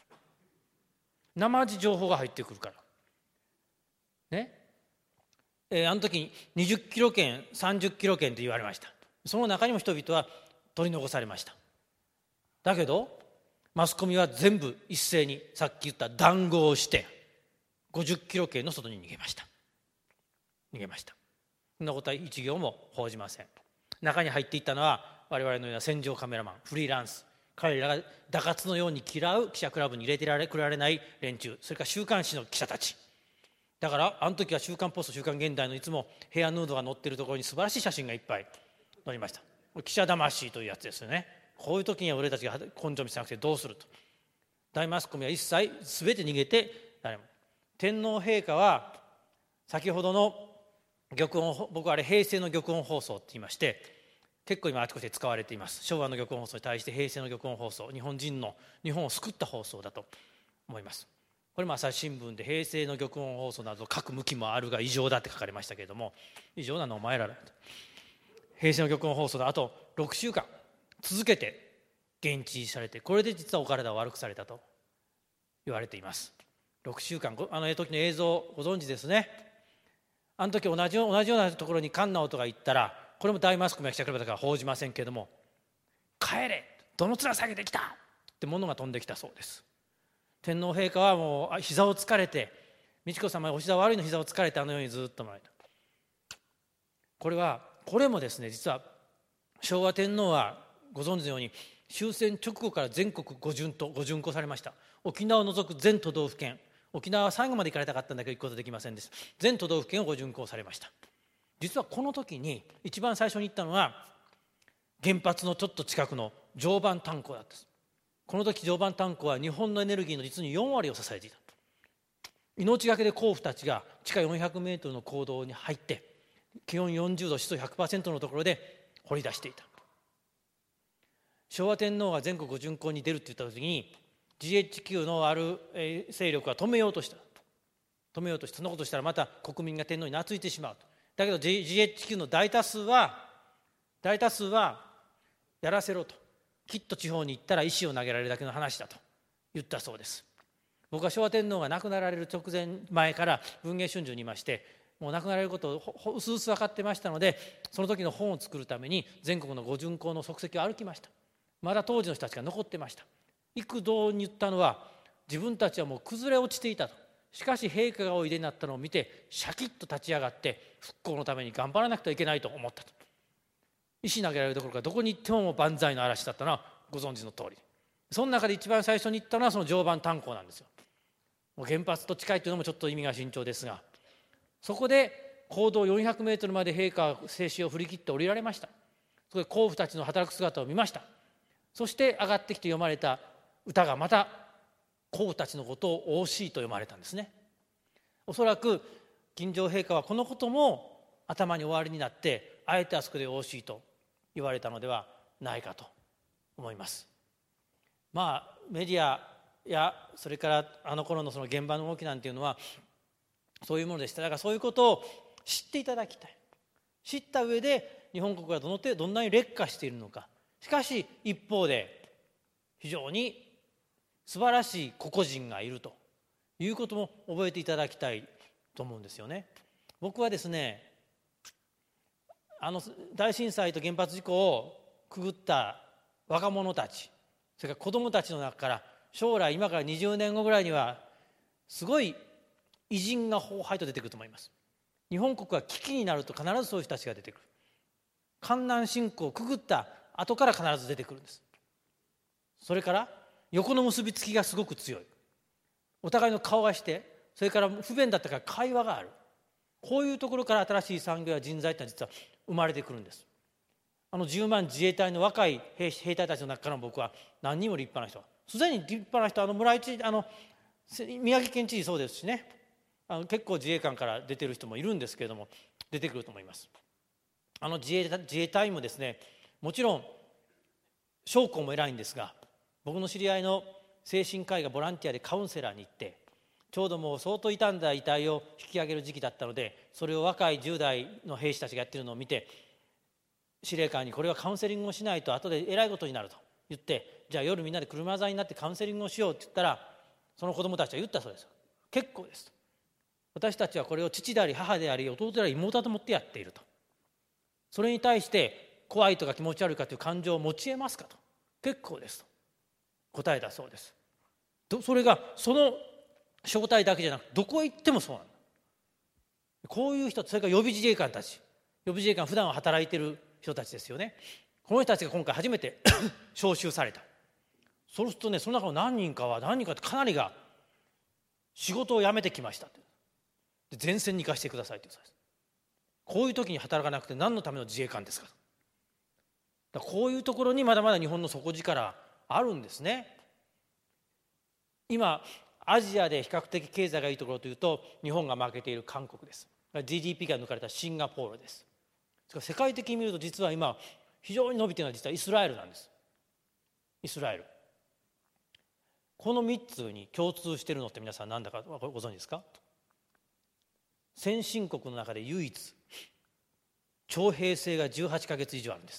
生地情報が入ってくるからね。えー、あの時ににじゅっキロ圏さんじゅっキロ圏と言われました。その中にも人々は取り残されました。だけどマスコミは全部一斉にさっき言った談合をしてごじゅっキロ圏の外に逃げました逃げましたそんなことは一行も報じません。中に入っていったのは我々のような戦場カメラマン、フリーランス、彼らが打活のように嫌う記者クラブに入れてられくられない連中、それから週刊誌の記者たち。だからあの時は週刊ポスト、週刊現代のいつもヘアヌードが載ってるところに素晴らしい写真がいっぱい載りました。記者魂というやつですよね。こういう時には俺たちが根性見せなくてどうすると。大マスコミは一切全て逃げて、誰も天皇陛下は先ほどの玉音、僕はあれ平成の玉音放送って言いまして、結構今あちこちで使われています。昭和の玉音放送に対して平成の玉音放送、日本人の日本を救った放送だと思います。これも朝日新聞で平成の玉音放送など各向きもあるが異常だって書かれましたけれども、異常なのお前らだと。平成の玉音放送であとろくしゅうかん続けて現地されて、これで実はお体を悪くされたと言われています。ろくしゅうかん、あの時の映像ご存知ですね。あの時同じ同じようなところに菅直人が行ったら、これも大マスコミが記者クラブだから報じませんけれども、帰れ、どの面下げてきたってものが飛んできたそうです。天皇陛下はもう膝をつかれて、美智子さまはお膝悪いの膝をつかれてあのようにずっと参った。これはこれもですね、実は昭和天皇はご存知のように終戦直後から全国ご巡とご巡行されました。沖縄を除く全都道府県、沖縄は最後まで行かれたかったんだけど行くことできませんでした。全都道府県をご巡行されました。実はこの時に一番最初に行ったのは原発のちょっと近くの常磐炭鉱だったんです。この時常磐炭鉱は日本のエネルギーの実によんわりを支えていた。命がけで鉱夫たちが地下よんひゃくメートルの坑道に入って気温よんじゅうど、湿度 ひゃくパーセント のところで掘り出していた。昭和天皇が全国ご巡行に出るって言った時に ジーエイチキュー のある勢力は止めようとした止めようとしたそんなことしたらまた国民が天皇に懐いてしまうと。だけど ジーエイチキュー の大多数は大多数はやらせろと、きっと地方に行ったら石を投げられるだけの話だと言ったそうです。僕は昭和天皇が亡くなられる直前前から文藝春秋にいまして、もう亡くなられることをうすうす分かってましたので、その時の本を作るために全国のご巡行の足跡を歩きました。まだ当時の人たちが残ってました。幾度に言ったのは、自分たちはもう崩れ落ちていたと。しかし陛下がおいでになったのを見てシャキッと立ち上がって復興のために頑張らなくてはいけないと思ったと。石投げられるどころかどこに行ってももう万歳の嵐だったのはご存知の通り。その中で一番最初に行ったのはその常磐炭鉱なんですよ。もう原発と近いというのもちょっと意味が慎重ですが、そこで坑道よんひゃくメートルまで陛下は静止を振り切って降りられました。そこで甲府たちの働く姿を見ました。 そして上がってきて読まれた歌がまた皇たちのことを王子と読まれたんですね。おそらく金城陛下はこのことも頭におありになってあえてあそこで王子と言われたのではないかと思います。まあメディアやそれからあの頃のその現場の動きなんていうのはそういうものでした。だからそういうことを知っていただきたい。知った上で日本国がどの程度どんなに劣化しているのか。しかし一方で非常に素晴らしい個々人がいるということも覚えていただきたいと思うんですよね。僕はですね、あの大震災と原発事故をくぐった若者たち、それから子どもたちの中から将来今からにじゅうねんごぐらいにはすごい偉人が崩壊と出てくると思います。日本国が危機になると必ずそういう人たちが出てくる。艱難侵攻をくぐった後から必ず出てくるんです。それから横の結びつきがすごく強い。お互いの顔がして、それから不便だったから会話がある。こういうところから新しい産業や人材ってのは実は生まれてくるんです。あのじゅうまん自衛隊の若い 兵, 兵隊たちの中からも僕は何人も立派な人、すでに立派な人、あの村井知事、あの宮城県知事そうですしね、あの結構自衛官から出てる人もいるんですけれども、出てくると思います。あの自衛自衛隊もですね、もちろん将校も偉いんですが、僕の知り合いの精神科医がボランティアでカウンセラーに行って、ちょうどもう相当傷んだ遺体を引き上げる時期だったので、それを若いじゅう代の兵士たちがやってるのを見て、司令官にこれはカウンセリングをしないと後でえらいことになると言って、じゃあ夜みんなで車座になってカウンセリングをしようって言ったら、その子供たちは言ったそうです。結構ですと。私たちはこれを父であり母であり弟であり妹だと思ってやっていると。それに対して怖いとか気持ち悪いかという感情を持ち得ますかと。結構ですと答えたそうです。それがその正体だけじゃなくどこへ行ってもそうなんだ。こういう人、それから予備自衛官たち、予備自衛官普段は働いている人たちですよね。この人たちが今回初めて招集された。そうするとね、その中の何人かは何人かってかなりが仕事を辞めてきましたって。で前線に行かせてくださいって言うそうです。こういう時に働かなくて何のための自衛官ですか。だからこういうところにまだまだ日本の底力あるんですね。今アジアで比較的経済がいいところというと、日本が負けている韓国です。 ジーディーピー が抜かれたシンガポールです。世界的に見ると実は今非常に伸びているのは実はイスラエルなんです。イスラエル、このみっつに共通しているのって皆さん何だかご存知ですか。先進国の中で唯一徴兵制がじゅうはちかげつ以上あるんです。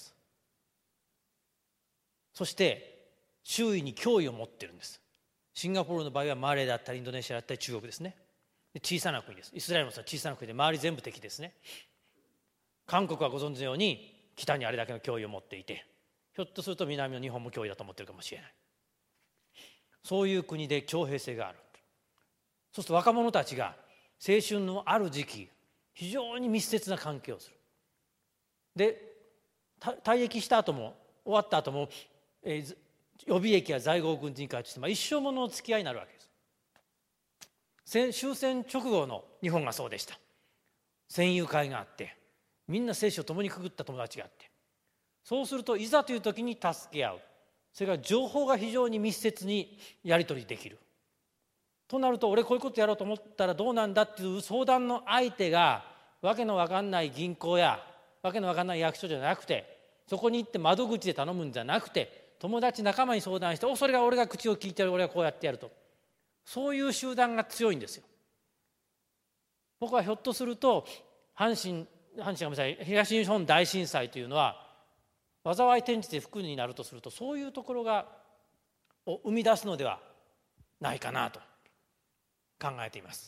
そして周囲に脅威を持っているんです。シンガポールの場合はマレーだったりインドネシアだったり中国ですね。で小さな国です。イスラエルも小さな国で周り全部敵ですね。韓国はご存知のように北にあれだけの脅威を持っていて、ひょっとすると南の日本も脅威だと思っているかもしれない。そういう国で徴兵制がある。そうすると若者たちが青春のある時期非常に密接な関係をする。で退役した後も終わった後も、えー、予備役や在郷軍人会として、まあ、一生ものの付き合いになるわけです。終戦直後の日本がそうでした。戦友会があってみんな生死を共にくぐった友達があって、そうするといざという時に助け合う。それから情報が非常に密接にやり取りできるとなると、俺こういうことやろうと思ったらどうなんだっていう相談の相手がわけのわかんない銀行やわけのわかんない役所じゃなくて、そこに行って窓口で頼むんじゃなくて、友達仲間に相談して、おそれが俺が口を聞いてる、俺はこうやってやると、そういう集団が強いんですよ。僕はひょっとすると阪神阪神ごめんなさい東日本大震災というのは災い転じて福になるとすると、そういうところがを生み出すのではないかなと考えています。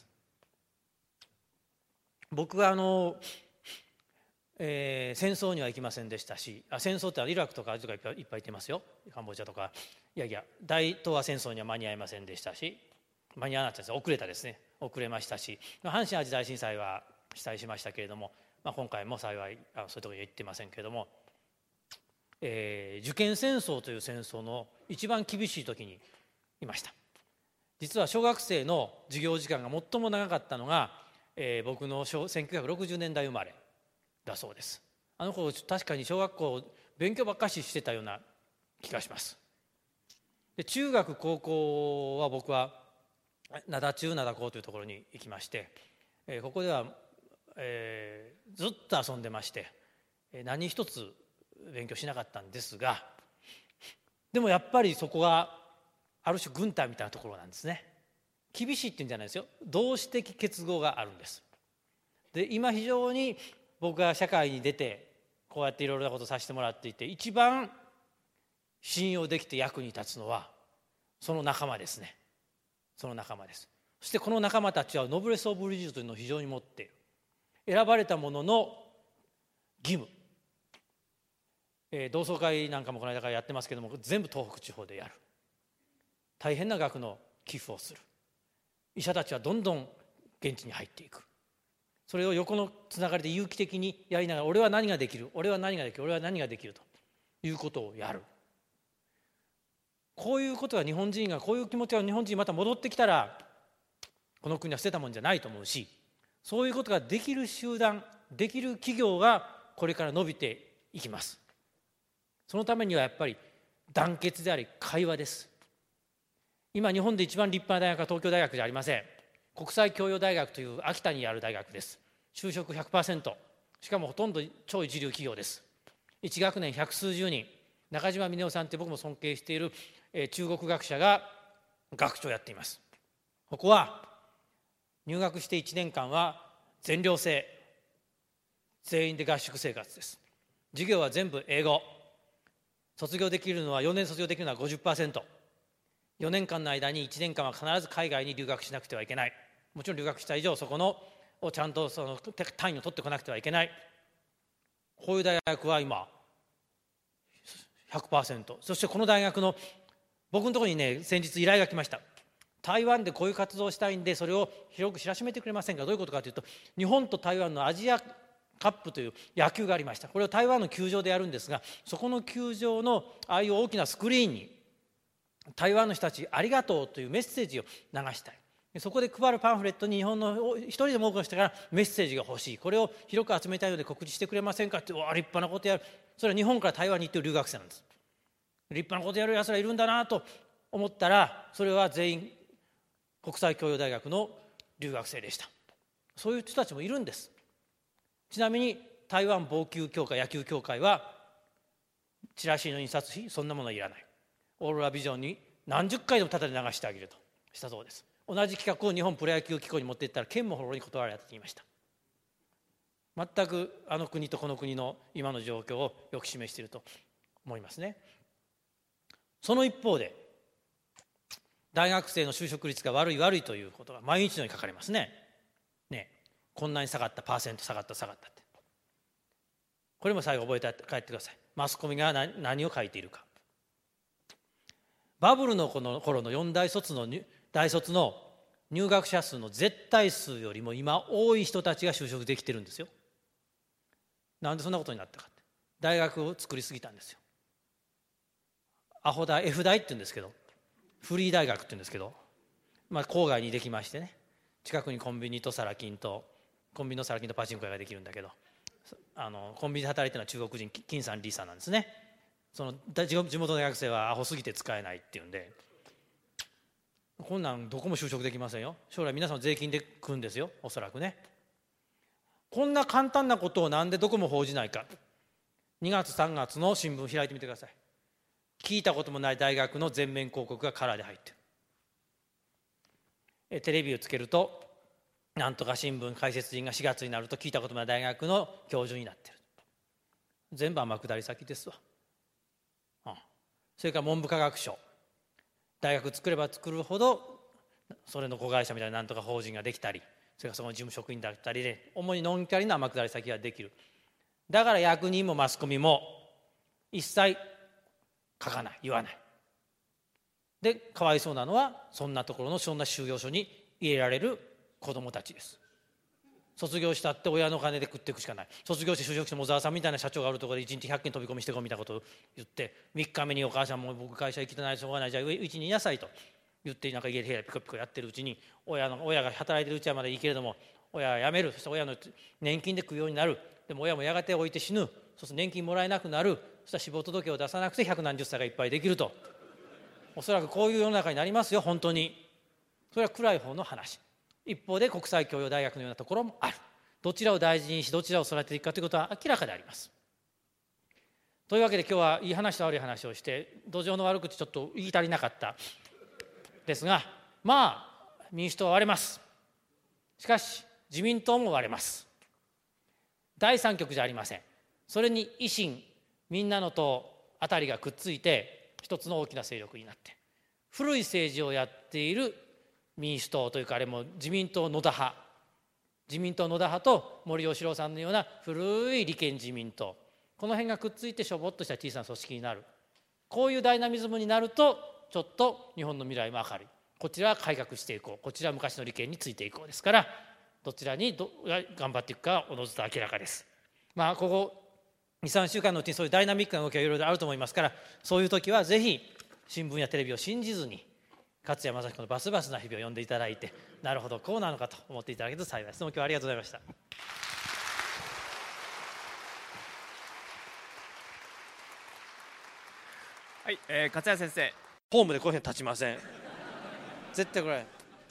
僕はあの、えー、戦争には行きませんでしたし、あ戦争ってイラクとかあとかいっぱいいっぱい行ってますよ、カンボジアとか。いやいや大東亜戦争には間に合いませんでしたし、間に合わなかったです、遅れたですね遅れましたし、阪神・淡路大震災は被災しましたけれども、まあ、今回も幸いあそういうところには行ってませんけれども、えー、受験戦争という戦争の一番厳しい時にいました。実は小学生の授業時間が最も長かったのが、えー、僕のせんきゅうひゃくろくじゅうねんだい生まれだそうです。あの頃確かに小学校勉強ばっかししてたような気がします。で中学高校は僕は灘中灘高というところに行きまして、えー、ここでは、えー、ずっと遊んでまして、えー、何一つ勉強しなかったんですが、でもやっぱりそこはある種軍隊みたいなところなんですね。厳しいっていうんじゃないですよ。同志的結合があるんです。で今非常に僕が社会に出てこうやっていろいろなことをさせてもらっていて、一番信用できて役に立つのはその仲間ですね。その仲間です。そしてこの仲間たちはノブレス・オブ・リージュというのを非常に持っている。選ばれた者の義務、えー、同窓会なんかもこの間からやってますけども、全部東北地方でやる。大変な額の寄付をする。医者たちはどんどん現地に入っていく。それを横のつながりで有機的にやりながら、俺は何ができる、俺は何ができる、俺は何ができるということをやる。こういうことが日本人が、こういう気持ちが日本人にまた戻ってきたら、この国は捨てたもんじゃないと思うし、そういうことができる集団、できる企業がこれから伸びていきます。そのためにはやっぱり団結であり会話です。今日本で一番立派な大学は東京大学じゃありません。国際教養大学という秋田にある大学です。就職 ひゃくパーセント、 しかもほとんど超一流企業です。いち学年百数十人、中島峰夫さんって僕も尊敬している、えー、中国学者が学長をやっています。ここは入学していちねんかんは全寮制、全員で合宿生活です。授業は全部英語。卒業できるのは、よねん卒業できるのは ごじゅっパーセント。よねんかんの間にいちねんかんは必ず海外に留学しなくてはいけない。もちろん留学した以上、そこのをちゃんとその単位を取ってこなくてはいけない。こういう大学は今 ひゃくパーセント。 そしてこの大学の僕のところにね、先日依頼が来ました。台湾でこういう活動をしたいんで、それを広く知らしめてくれませんか。どういうことかというと、日本と台湾のアジアカップという野球がありました。これを台湾の球場でやるんですが、そこの球場のああいう大きなスクリーンに台湾の人たちありがとうというメッセージを流したい。そこで配るパンフレットに日本の一人でも多くの人からメッセージが欲しい、これを広く集めたいので告知してくれませんかって、わあ立派なことやる。それは日本から台湾に行っている留学生なんです。立派なことやるやつらいるんだなと思ったら、それは全員国際教養大学の留学生でした。そういう人たちもいるんです。ちなみに台湾棒球協会、野球協会はチラシの印刷費そんなものはいらない。オーロラビジョンに何十回でもタダで流してあげるとしたそうです。同じ企画を日本プロ野球機構に持っていったら県もほろに断られたと言いました。全くあの国とこの国の今の状況をよく示していると思いますね。その一方で大学生の就職率が悪い悪いということが毎日のように書かれますね。ね、こんなに下がった、パーセント下がった下がったって、これも最後覚えて帰ってください。マスコミが 何, 何を書いているか。バブルのこの頃のよん大卒の大卒の入学者数の絶対数よりも今多い人たちが就職できてるんですよ。なんでそんなことになったかって、大学を作りすぎたんですよ。アホ大 F 大って言うんですけど、フリー大学って言うんですけど、まあ、郊外にできましてね、近くにコンビニとサラ金とコンビニのサラ金とパチンコ屋ができるんだけど、あのコンビニで働いてるのは中国人金さんリーさんなんですね。その地元の大学生はアホすぎて使えないっていうんで、こんなんどこも就職できませんよ。将来皆さん税金で食うんですよ、おそらくね。こんな簡単なことをなんでどこも報じないか。にがつさんがつの新聞開いてみてください。聞いたこともない大学の全面広告がカラーで入ってる。えテレビをつけると、なんとか新聞解説員がしがつになると聞いたこともない大学の教授になってる。全部天下り先ですわ。うん、それから文部科学省、大学作れば作るほどそれの子会社みたいななんとか法人ができたり、それからその事務職員だったりで、主にノンキャリの天下り先ができる。だから役人もマスコミも一切書かない、言わない。でかわいそうなのは、そんなところのそんな収容所に入れられる子どもたちです。卒業したって親の金で食っていくしかない。卒業して就職しても小沢さんみたいな社長があるところでいちにちひゃっけん飛び込みしてこみたいなことを言って、みっかめにお母さんも僕会社行きたないしょうがない、じゃあうちにいなさいと言って、なんか家で部屋でピコピコやってるうちに、親の親が働いてるうちはまだいいけれども、親は辞める。そして親の年金で食うようになる。でも親もやがて置いて死ぬ。そうすると年金もらえなくなる。 そしたら死亡届を出さなくて百何十歳がいっぱいできると、おそらくこういう世の中になりますよ本当に。それは暗い方の話。一方で国際教養大学のようなところもある。どちらを大事にしどちらを育てていくかということは明らかであります。というわけで今日はいい話と悪い話をして、土壌の悪口ちょっと言い足りなかったですが、まあ民主党は割れます。しかし自民党も割れます。第三極じゃありません。それに維新、みんなの党あたりがくっついて一つの大きな勢力になって、古い政治をやっている民主党というか、あれも自民党野田派、自民党野田派と森喜朗さんのような古い利権自民党、この辺がくっついてしょぼっとした小さな組織になる。こういうダイナミズムになるとちょっと日本の未来も明るい。こちらは改革していこう、こちらは昔の利権についていこうですから、どちらにど頑張っていくかはおのずと明らかです。まあここにさんしゅうかんのうちにそういうダイナミックな動きがいろいろあると思いますから、そういう時はぜひ新聞やテレビを信じずに勝谷正彦のバスバスな日々を読んでいただいて、なるほどこうなのかと思っていただけると幸いです。どうも今日はありがとうございました。 はい、えー、勝谷先生、 ホームでこういうふうに立ちません絶対これ、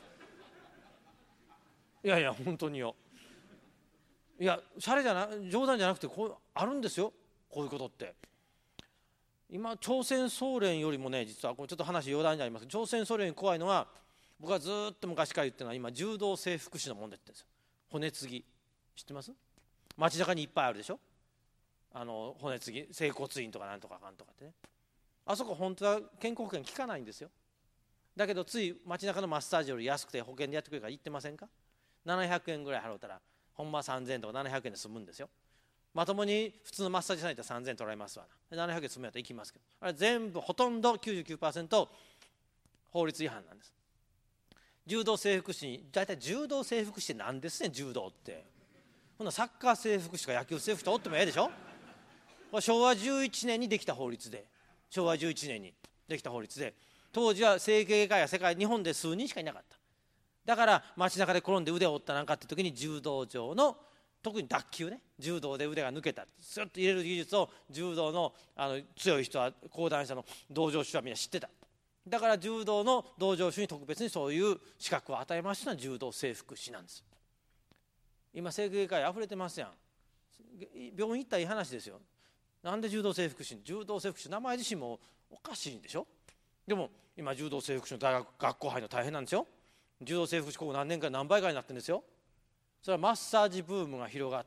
いやいや本当によ、いやシャレじゃな冗談じゃなくて、こうあるんですよ、こういうことって。今朝鮮総連よりもね、実はこれちょっと話余談になりますけど、朝鮮総連に怖いのは、僕はずっと昔から言ってるのは、今柔道整復師の問題って言ってるんですよ。骨継ぎ知ってます？街中にいっぱいあるでしょ、あの骨継ぎ、整骨院とかなんとかかんとかってね。あそこ本当は健康保険効かないんですよ。だけどつい街中のマッサージより安くて保険でやってくれるから行ってませんか？ななひゃくえんぐらい払うたらほんまさんぜんえんとかななひゃくえんで済むんですよ。まともに普通のマッサージされたらさんぜんえん取られますわな。ななひゃくえん済むやったら行きますけど、あれ全部ほとんど きゅうじゅうきゅうパーセント 法律違反なんです。柔道整復師に、大体柔道整復師って何ですねん、柔道って。ほんなサッカー整復師とか野球整復師とかおってもええでしょ。これしょうわじゅういちねんにできた法律で、しょうわじゅういちねんにできた法律で、当時は整形外科や世界日本で数人しかいなかった。だから街中で転んで腕を折ったなんかって時に、柔道場の特に脱臼ね、柔道で腕が抜けたスッと入れる技術を柔道 の, あの強い人は、講談社の道場主はみんな知ってた。だから柔道の道場主に特別にそういう資格を与えましたのは柔道整復師なんです。今整形外科医あふれてますやん。病院行ったらいい話ですよ。なんで柔道整復師、柔道整復師名前自身もおかしいんでしょ。でも今柔道整復師の大学学校入るの大変なんですよ。柔道整復師ここ何年か何倍ぐらいになってるんですよ。それはマッサージブームが広がって、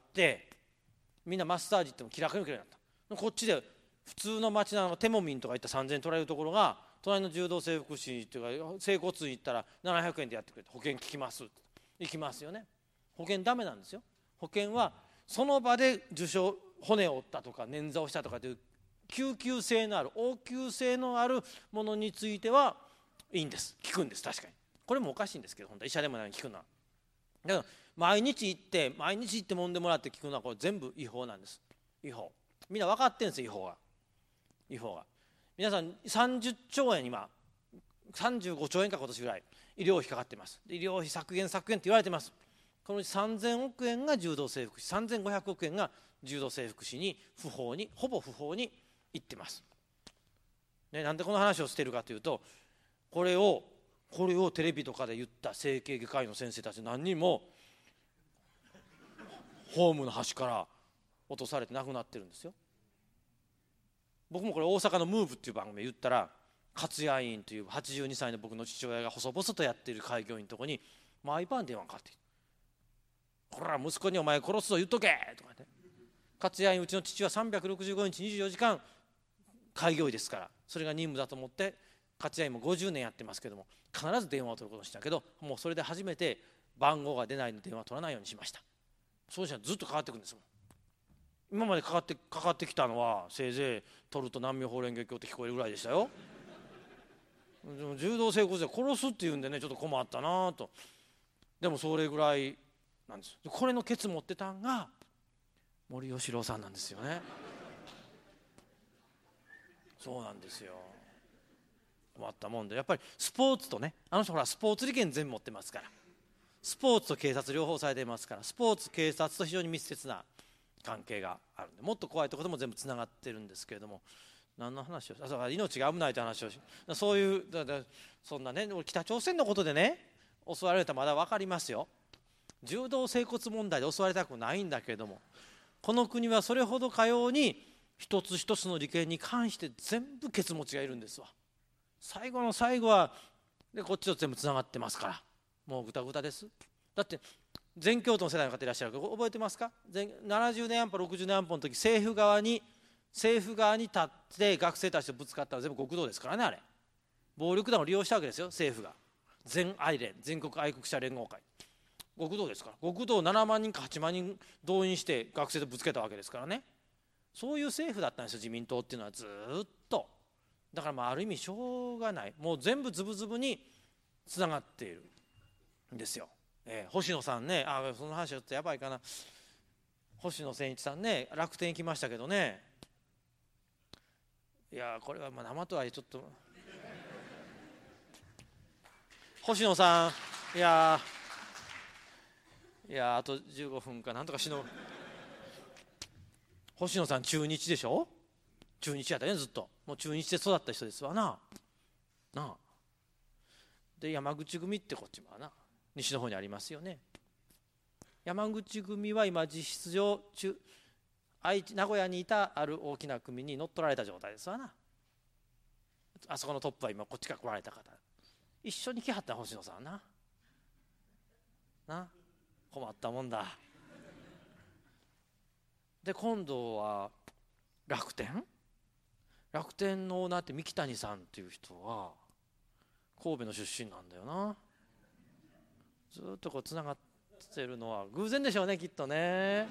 みんなマッサージっても気楽に受けるようになった。こっちで普通の町のテモミンとか行ったらさんぜんえん取られるところが、隣の柔道整復師っていうか整骨院行ったらななひゃくえんでやってくれて、保険効きます行きますよね。保険ダメなんですよ。保険はその場で受傷、骨を折ったとか捻挫をしたとかという救急性のある応急性のあるものについてはいいんです、効くんです。確かにこれもおかしいんですけど、本当は医者でもないのに効くのは。だから毎日行って毎日行って揉んでもらって効くのはこれ全部違法なんです。違法、みんな分かってるんですよ、違法が。違法が皆さんさんじゅっちょうえん、今さんじゅうごちょうえんか今年ぐらい医療費かかってます。医療費削減削減って言われてます。このうちさんぜんおくえんが柔道整復師、さんぜんごひゃくおくえんが柔道整復師に不法にほぼ不法に行ってます、ね、なんでこの話をしているかというと、これをこれをテレビとかで言った整形外科医の先生たち何人もホームの端から落とされて亡くなってるんですよ。僕もこれ大阪のムーブっていう番組で言ったら、勝谷院というはちじゅうにさいの僕の父親が細々とやっている開業医のところに毎晩電話かかってきて、これは息子にお前殺すぞ言っとけとかね。勝谷院、うちの父はさんびゃくろくじゅうごにちにじゅうよじかん開業医ですから、それが任務だと思って勝谷院もごじゅうねんやってますけども、必ず電話を取ることにしたけど、もうそれで初めて番号が出ないので電話を取らないようにしました。そうしたらずっとかかってくるんですもん。今までかかってかかってきたのはせいぜい取ると南無妙法蓮華経って聞こえるぐらいでしたよ。でも柔道整復師で殺すっていうんでね、ちょっと困ったなと。でもそれぐらいなんです。これのケツ持ってたんが森喜朗さんなんですよね。そうなんですよ。困ったもんで、やっぱりスポーツとね、あの人ほらスポーツ利権全部持ってますから、スポーツと警察両方されてますから、スポーツ警察と非常に密接な関係があるんで、もっと怖いところでも全部つながってるんですけれども、何の話をし、あ、そうか、命が危ないという話をし、そういうだだそんなね、北朝鮮のことでね襲われたらまだ分かりますよ。柔道整骨問題で襲われたくないんだけれども、この国はそれほどかように一つ一つの利権に関して全部ケツ持ちがいるんですわ。最後の最後はでこっちと全部つながってますから、もうぐたぐたです。だって全教徒の世代の方いらっしゃるけど覚えてますか？ななじゅうねん安保ろくじゅうねん安保の時、政府側に政府側に立って学生たちとぶつかったのは全部極道ですからね。あれ暴力団を利用したわけですよ、政府が。全愛連、全国愛国者連合会、極道ですから。極道ななまんにんかはちまんにん動員して学生とぶつけたわけですからね。そういう政府だったんですよ、自民党っていうのはずっと。だからまあある意味しょうがない、もう全部ズブズブにつながっているんですよ。えー、星野さんね、あ、その話はちょっとやばいかな。星野千一さんね、楽天行きましたけどね、いやこれはまあ生とはいえちょっと星野さん、いやいやあとじゅうごふんかなんとかしの星野さん中日でしょ。中日やったね、ずっと。もう中日で育った人ですわな。なあで山口組ってこっちもな西の方にありますよね。山口組は今実質上中愛知名古屋にいたある大きな組に乗っ取られた状態ですわな。あそこのトップは今こっちから来られた方、一緒に来はった星野さんな。な困ったもんだ。で今度は楽天楽天のオーナーって三木谷さんっていう人は神戸の出身なんだよな。ずっとこうつながってるのは偶然でしょうね、きっとね。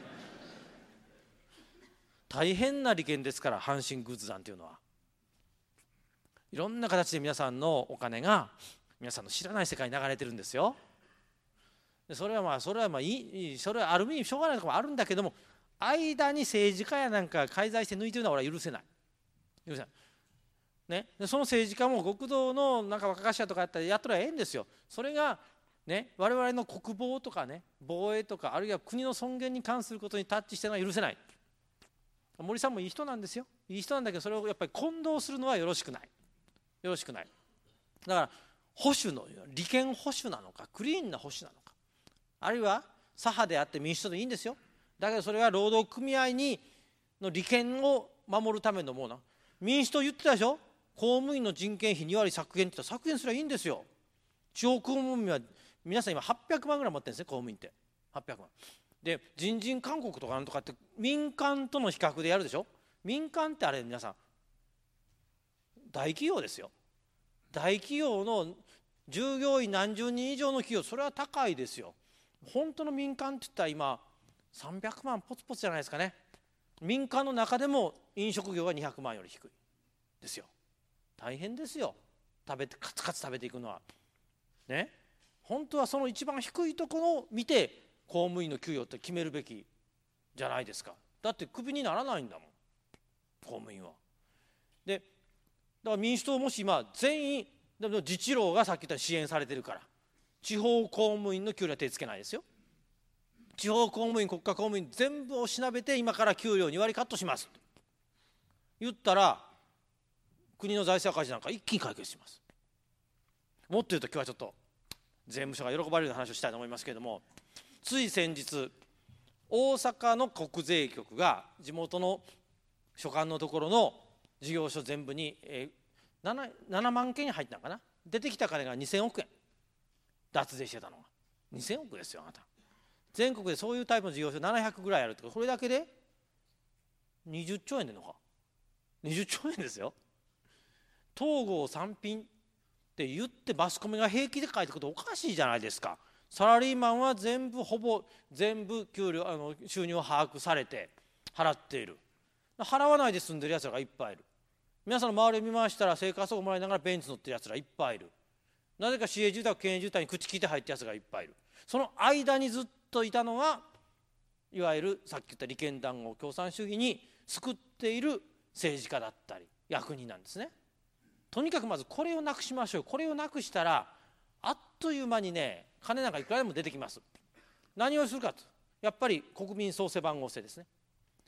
大変な利権ですから、阪神グッズ団っていうのはいろんな形で皆さんのお金が皆さんの知らない世界に流れてるんですよ。でそれはまあそれはまあいい、それはある意味しょうがないところもあるんだけども、間に政治家やなんか介在して抜いてるのは俺は許せない許せないね。でその政治家も極道のなんか若頭とかやったらやっとりゃええんですよ。それがね、我々の国防とかね、防衛とかあるいは国の尊厳に関することにタッチしてるのは許せない。森さんもいい人なんですよ、いい人なんだけど、それをやっぱり混同するのはよろしくないよろしくない。だから保守の利権保守なのかクリーンな保守なのか、あるいは左派であって民主党でいいんですよ。だけどそれは労働組合にの利権を守るためのもの。民主党言ってたでしょ、公務員の人件費に割削減って言ったら削減すればいいんですよ。地方公務員は皆さん今はっぴゃくまんぐらい持ってるんですね、公務員ってはっぴゃくまんで、人事勧告とかなんとかって民間との比較でやるでしょ。民間ってあれ皆さん大企業ですよ。大企業の従業員何十人以上の企業、それは高いですよ。本当の民間って言ったら今さんびゃくまんポツポツじゃないですかね。民間の中でも飲食業がにひゃくまんより低いですよ。大変ですよ、食べてカツカツ食べていくのはね。本当はその一番低いところを見て公務員の給与って決めるべきじゃないですか。だってクビにならないんだもん、公務員は。でだから民主党もし今全員でも自治労がさっき言ったように支援されてるから地方公務員の給料は手つけないですよ。地方公務員国家公務員全部をしなべて今から給料に割カットしますって言ったら国の財政赤字なんか一気に解決します。もっと言うと今日はちょっと税務署が喜ばれるような話をしたいと思いますけれども、つい先日大阪の国税局が地元の所管のところの事業所全部に、えー、7, ななまんけん入ったのかな、出てきた金がにせんおくえん脱税してたのがにせんおくですよ。あなた全国でそういうタイプの事業所ななひゃくぐらいあるって、これだけでにじゅっちょうえんでんのか、にじゅっちょうえんですよ。東郷三品って言ってマスコミが平気で書いてくるとおかしいじゃないですか。サラリーマンは全部ほぼ全部給料あの収入を把握されて払っている。払わないで住んでるやつらがいっぱいいる。皆さんの周りを見回したら生活保護もらいながらベンツ乗ってるやつらいっぱいいる。なぜか市営住宅県営住宅に口利いて入ったやつがいっぱいいる。その間にずっといたのがいわゆるさっき言った利権談合共産主義に救っている政治家だったり役人なんですね。とにかくまずこれをなくしましょう。これをなくしたらあっという間にね、金なんかいくらでも出てきます。何をするかと、やっぱり国民総背番号制ですね。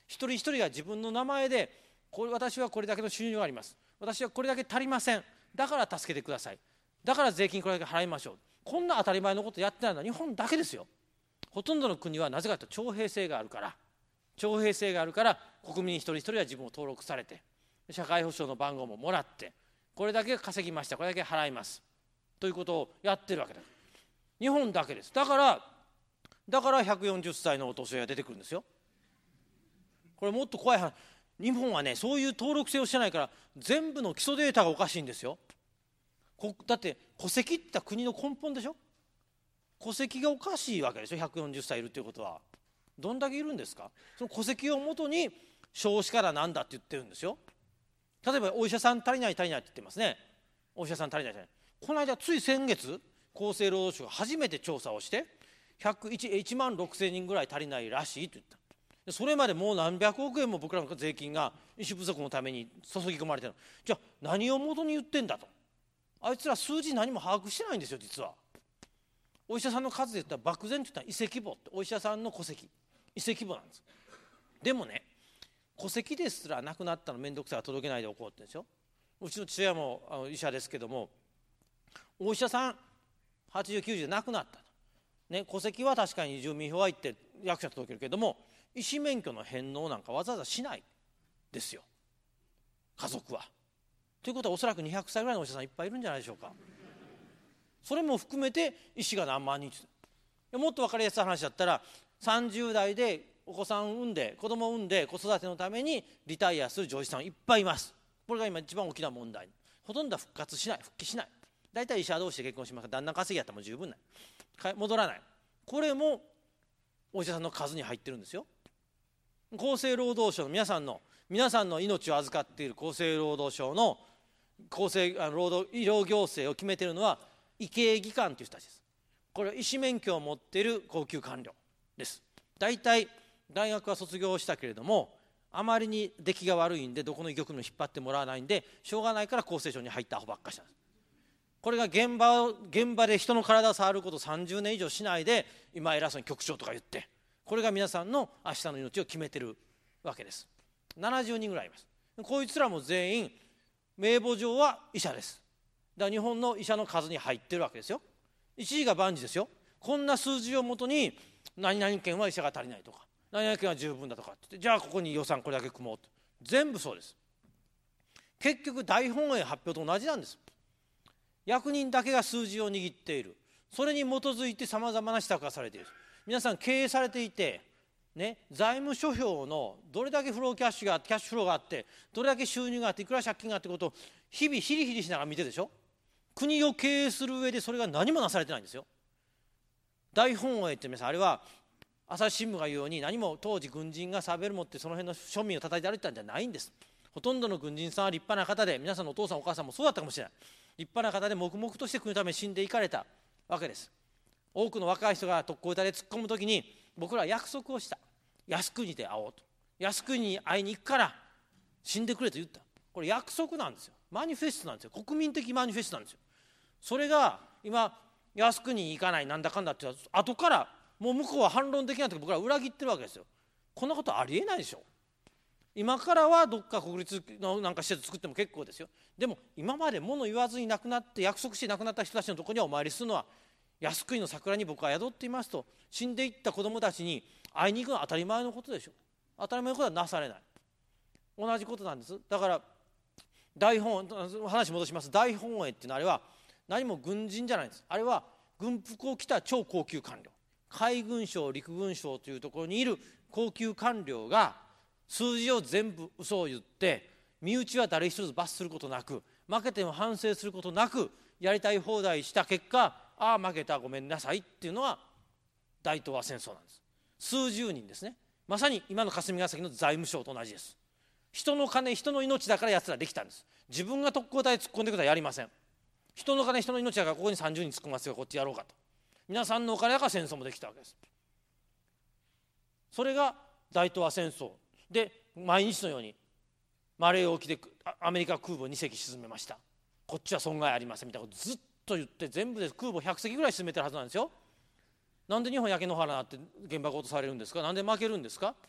一人一人が自分の名前で、これ私はこれだけの収入があります、私はこれだけ足りません、だから助けてください、だから税金これだけ払いましょう、こんな当たり前のことやってないのは日本だけですよ。ほとんどの国はなぜかというと徴兵制があるから、徴兵制があるから国民一人一人は自分を登録されて、社会保障の番号ももらって、これだけ稼ぎました、これだけ払いますということをやってるわけだ。日本だけです。だからだからひゃくよんじゅっさいのお年寄りが出てくるんですよ。これもっと怖い話、日本はねそういう登録制をしてないから全部の基礎データがおかしいんですよ。こだって戸籍って言ったら国の根本でしょ。戸籍がおかしいわけでしょ。ひゃくよんじゅっさいいるっていうことはどんだけいるんですか。その戸籍をもとに少子化だなんだって言ってるんですよ。例えばお医者さん足りない足りないって言ってますね。お医者さん足りない足りない。この間つい先月厚生労働省が初めて調査をしていちまんろくせんにんぐらい足りないらしいと言った。それまでもう何百億円も僕らの税金が医師不足のために注ぎ込まれてる。じゃあ何を元に言ってんだと。あいつら数字何も把握してないんですよ実は。お医者さんの数で言ったら漠然と言ったら遺跡簿って、お医者さんの戸籍遺跡簿なんです。でもね戸籍ですらなくなったの面倒くさいから届けないでおこうって言うんですよ。うちの父親もあの医者ですけども、お医者さんはちじゅうきゅうじゅうで亡くなったと、ね、戸籍は確かに住民票は行って役所に届けるけども医師免許の返納なんかわざわざしないですよ家族は。ということはおそらくにひゃくさいぐらいのお医者さんいっぱいいるんじゃないでしょうか。それも含めて医師が何万人。もっと分かりやすい話だったらさんじゅう代でお子さんを産んで子供を産んで子育てのためにリタイアする女医師さんいっぱいいます。これが今一番大きな問題。ほとんどは復活しない、復帰しない。大体医者同士で結婚しますから旦那稼ぎやったらもう十分ない戻らない。これもお医者さんの数に入ってるんですよ。厚生労働省の皆さんの皆さんの命を預かっている厚生労働省の厚生労働医療行政を決めているのは医系技官という人たちです。これは医師免許を持っている高級官僚です。大体大学は卒業したけれどもあまりに出来が悪いんでどこの医局にも引っ張ってもらわないんでしょうがないから厚生省に入ったアホばっかしなんです。これが現場を現場で人の体を触ることをさんじゅうねん以上しないで今偉そうに局長とか言って、これが皆さんの明日の命を決めてるわけです。ななじゅうにんぐらいいます。こいつらも全員名簿上は医者です。だから日本の医者の数に入ってるわけですよ。一時が万事ですよ。こんな数字をもとに何々県は医者が足りないとか何々県は十分だとかって言って、じゃあここに予算これだけ組もうと、全部そうです。結局大本営発表と同じなんです。役人だけが数字を握っている。それに基づいてさまざまな施策がされている。皆さん経営されていて、ね、財務諸表のどれだけフローキャッシュがあってキャッシュフローがあってどれだけ収入があっていくら借金があってことを日々ヒリヒリしながら見てるでしょ。国を経営する上でそれが何もなされてないんですよ。大本営って皆さんあれは朝日新聞が言うように何も当時軍人がサーベル持ってその辺の庶民を叩いて歩いてたんじゃないんです。ほとんどの軍人さんは立派な方で、皆さんのお父さんお母さんもそうだったかもしれない。立派な方で黙々として国のために死んでいかれたわけです。多くの若い人が特攻隊で突っ込むときに僕らは約束をした。靖国で会おうと、靖国に会いに行くから死んでくれと言った。これ約束なんですよ。マニフェストなんですよ。国民的マニフェストなんですよ。それが今靖国に行かないなんだかんだって言ったら後からもう向こうは反論できないと僕ら裏切ってるわけですよ。こんなことありえないでしょ。今からはどっか国立のなんか施設作っても結構ですよ。でも今まで物言わずに亡くなって約束して亡くなった人たちのところにはお参りするのは靖国の桜に僕は宿っていますと、死んでいった子どもたちに会いに行くのは当たり前のことでしょ。当たり前のことはなされない。同じことなんです。だから大本話戻します。大本営っていうのはあれは何も軍人じゃないんです。あれは軍服を着た超高級官僚、海軍省陸軍省というところにいる高級官僚が数字を全部嘘を言って身内は誰一つ罰することなく、負けても反省することなくやりたい放題した結果、ああ負けたごめんなさいっていうのが大東亜戦争なんです。数十人ですね。まさに今の霞が関の財務省と同じです。人の金人の命だからやつらできたんです。自分が特攻隊突っ込んでくることはやりません。人の金人の命だからここにさんじゅうにん突っ込みますよ、こっちやろうかと。皆さんのお金だから戦争もできたわけです。それが大東亜戦争で毎日のようにマレー沖でアメリカ空母に隻沈めました、こっちは損害ありませんみたいなことずっと言って全部で空母ひゃく隻ぐらい沈めてるはずなんですよ。なんで日本焼け野原になって原爆落とされるんですか。なんで負けるんですか。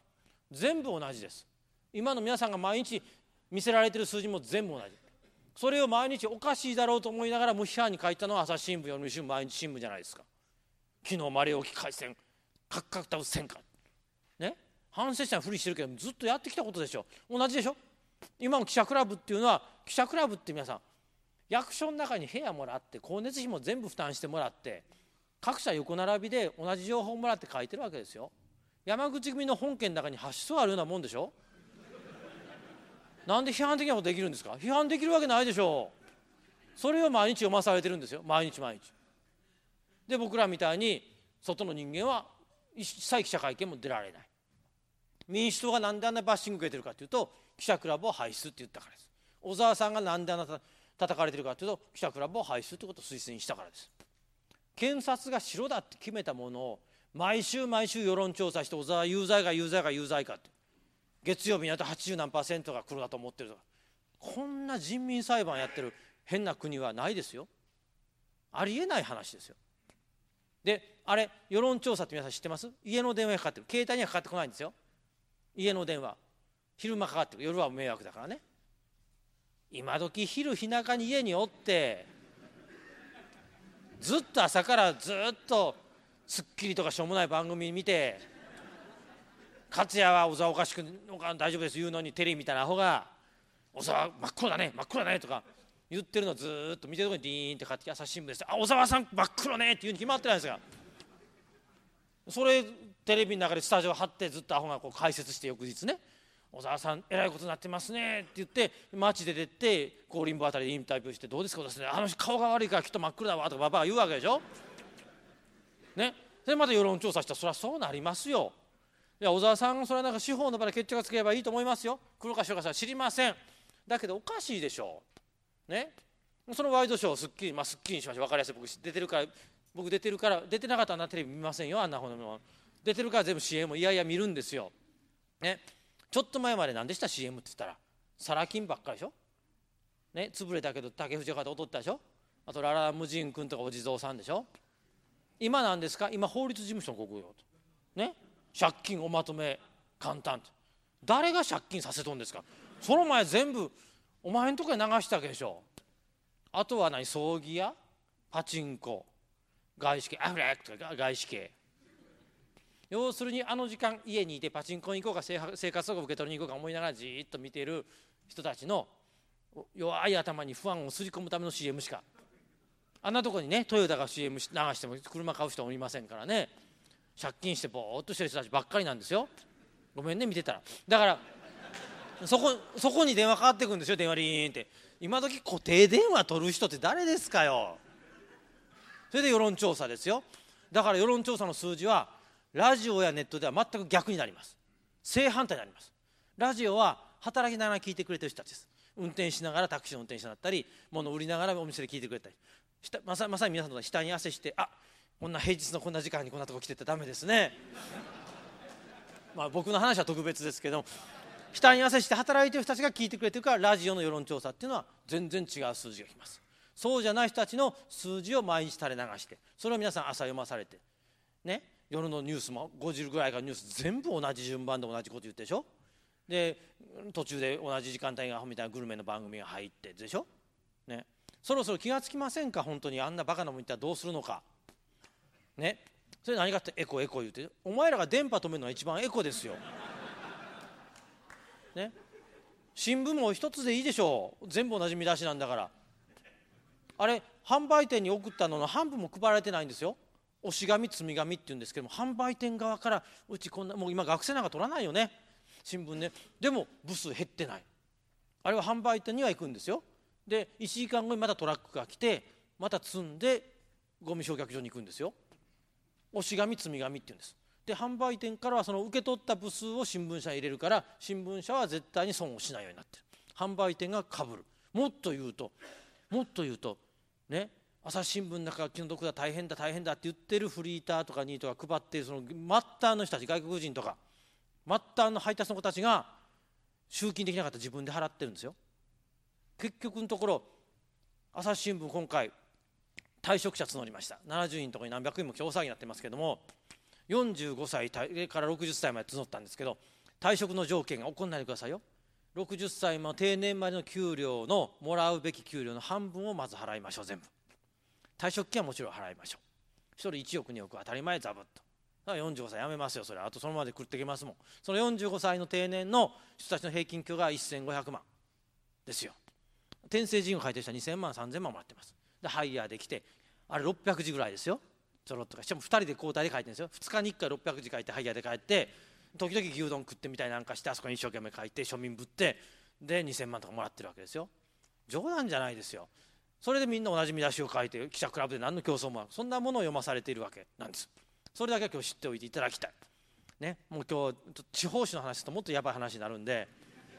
全部同じです。今の皆さんが毎日見せられている数字も全部同じ。それを毎日おかしいだろうと思いながら無批判に書いたのは朝日新聞、読売新聞、毎日新聞じゃないですか。昨日マレー沖海戦カクカクタウ戦かね、反省者のふりしてるけどずっとやってきたことでしょ。同じでしょ。今の記者クラブっていうのは、記者クラブって皆さん役所の中に部屋もらって光熱費も全部負担してもらって各社横並びで同じ情報をもらって書いてるわけですよ。山口組の本件の中にはち層あるようなもんでしょ。なんで批判的なことできるんですか。批判できるわけないでしょう。それを毎日読まされてるんですよ。毎日毎日で、僕らみたいに外の人間は一切記者会見も出られない。民主党がなんであんなバッシング受けてるかというと、記者クラブを廃止って言ったからです。小沢さんがなんであんな叩かれてるかというと、記者クラブを廃止ということを推薦したからです。検察が白だって決めたものを毎週毎週世論調査して、小沢有罪か有罪か有罪かって、月曜日になるとはちじゅう何パーセントが黒だと思ってるとか、こんな人民裁判やってる変な国はないですよ。ありえない話ですよ。で、あれ世論調査って皆さん知ってます？家の電話にかかってる。携帯にはかかってこないんですよ。家の電話昼間かかってくる。夜は迷惑だからね。今時昼日中に家におってずっと朝からずっと『スッキリ』とかしょうもない番組見て、勝也は小沢おかしく大丈夫です言うのに、テレビみたいなアホが小沢真っ黒だね真っ黒だねとか言ってるのをずっと見てるところにディーンってかかってきて、朝日新聞です。あ、小沢さん真っ黒ねって言うに決まってないですが、それテレビの中でスタジオ張ってずっとアホがこう解説して、翌日ね、小沢さんえらいことになってますねって言って街で出て高林坊あたりでインタビューして、どうですかですね、あの人顔が悪いからきっと真っ黒だわとかババア言うわけでしょね。それまた世論調査したらそりゃそうなりますよ。いや小沢さんそれはなんか司法の場で決着がつければいいと思いますよ。黒か白かさ知りません。だけどおかしいでしょうね。そのワイドショーをすっきり、まあ、すっきりにしましょう。分かりやすい。僕出てるから僕出てるから出てなかったらあんなテレビ見ませんよ。あんなほどの出てるから全部 シーエム もいやいや見るんですよね。ちょっと前まで何でした シーエム って言ったらサラ金ばっかりでしょね。潰れたけど竹藤岡で踊ったでしょ。あとララムジン君とかお地蔵さんでしょ。今なんですか。今法律事務所の国用とね、借金おまとめ簡単と。誰が借金させとんですか。その前全部お前んとこに流したわけでしょ。あとは何、葬儀屋、パチンコ、外資系、アフレックとか外資系。要するにあの時間家にいてパチンコに行こうか生活保護受け取りに行こうか思いながらじーっと見ている人たちの弱い頭に不安をすり込むための シーエム しか、あんなとこにねトヨタが シーエム 流しても車買う人もいませんからね。借金してぼーっとしてる人たちばっかりなんですよ。ごめんね見てたら。だからそこそこに電話かかってくるんですよ。電話リーンって。今時固定電話取る人って誰ですかよ。それで世論調査ですよ。だから世論調査の数字はラジオやネットでは全く逆になります。正反対になります。ラジオは働きながら聞いてくれてる人たちです。運転しながらタクシーの運転手だったり物を売りながらお店で聞いてくれたり、まさ、まさに皆さんの下に汗して、あ、こんな平日のこんな時間にこんなとこ来てたらダメですねまあ僕の話は特別ですけど、額に汗して働いてる人たちが聞いてくれてるから、ラジオの世論調査っていうのは全然違う数字がきます。そうじゃない人たちの数字を毎日垂れ流して、それを皆さん朝読まされてね、夜のニュースもごじぐらいからニュース全部同じ順番で同じこと言ってでしょ。で途中で同じ時間帯がみたいなグルメの番組が入ってでしょね。そろそろ気がつきませんか。本当にあんなバカなもん言ったらどうするのかね。それ何かってエコエコ言うて、お前らが電波止めるのは一番エコですよね。新聞も一つでいいでしょう。全部同じ見出しなんだから。あれ販売店に送ったのの半分も配られてないんですよ。押し紙積み紙って言うんですけども、販売店側からうちこんな、もう今学生なんか取らないよね新聞ね。でも部数減ってない。あれは販売店には行くんですよ。でいちじかんごにまたトラックが来てまた積んでゴミ焼却場に行くんですよ。押し紙積み紙って言うんです。で販売店からはその受け取った部数を新聞社に入れるから、新聞社は絶対に損をしないようになってる。販売店がかぶる。もっと言うともっと言うとね、朝日新聞の中が気の毒だ大変だ大変だって言ってるフリーターとかニートが配っているその末端の人たち、外国人とか末端の配達の子たちが集金できなかったら自分で払ってるんですよ。結局のところ朝日新聞今回退職者募りました。ななじゅうにんのところに何百人も大騒ぎになってますけども、よんじゅうごさいからろくじゅっさいまで募ったんですけど、 退職の条件が怒んないでくださいよ。ろくじゅっさいも定年までの給料のもらうべき給料の半分をまず払いましょう。全部退職金はもちろん払いましょう。ひとりいちおくにおく当たり前、ざぶっと。だからよんじゅうごさいやめますよ。それあとそのままで食っていけますもん。そのよんじゅうごさいの定年の人たちの平均給がせんごひゃくまんですよ。転生人を書いてる人はにせんまんさんぜんまんもらってます。でハイヤーできてあれろっぴゃくじぐらいですよ。ちょろっとかしかもふたりで交代で書いてるんですよ。ふつかにいっかいろっぴゃくじ書いてハイヤーで帰って時々牛丼食ってみたいなんかしてあそこに一生懸命書いて庶民ぶってでにせんまんとかもらってるわけですよ。冗談じゃないですよ。それでみんな同じ見出しを書いて記者クラブで何の競争もある、そんなものを読まされているわけなんです。それだけは今日知っておいていただきたい、ね、もう今日地方紙の話するともっとやばい話になるんで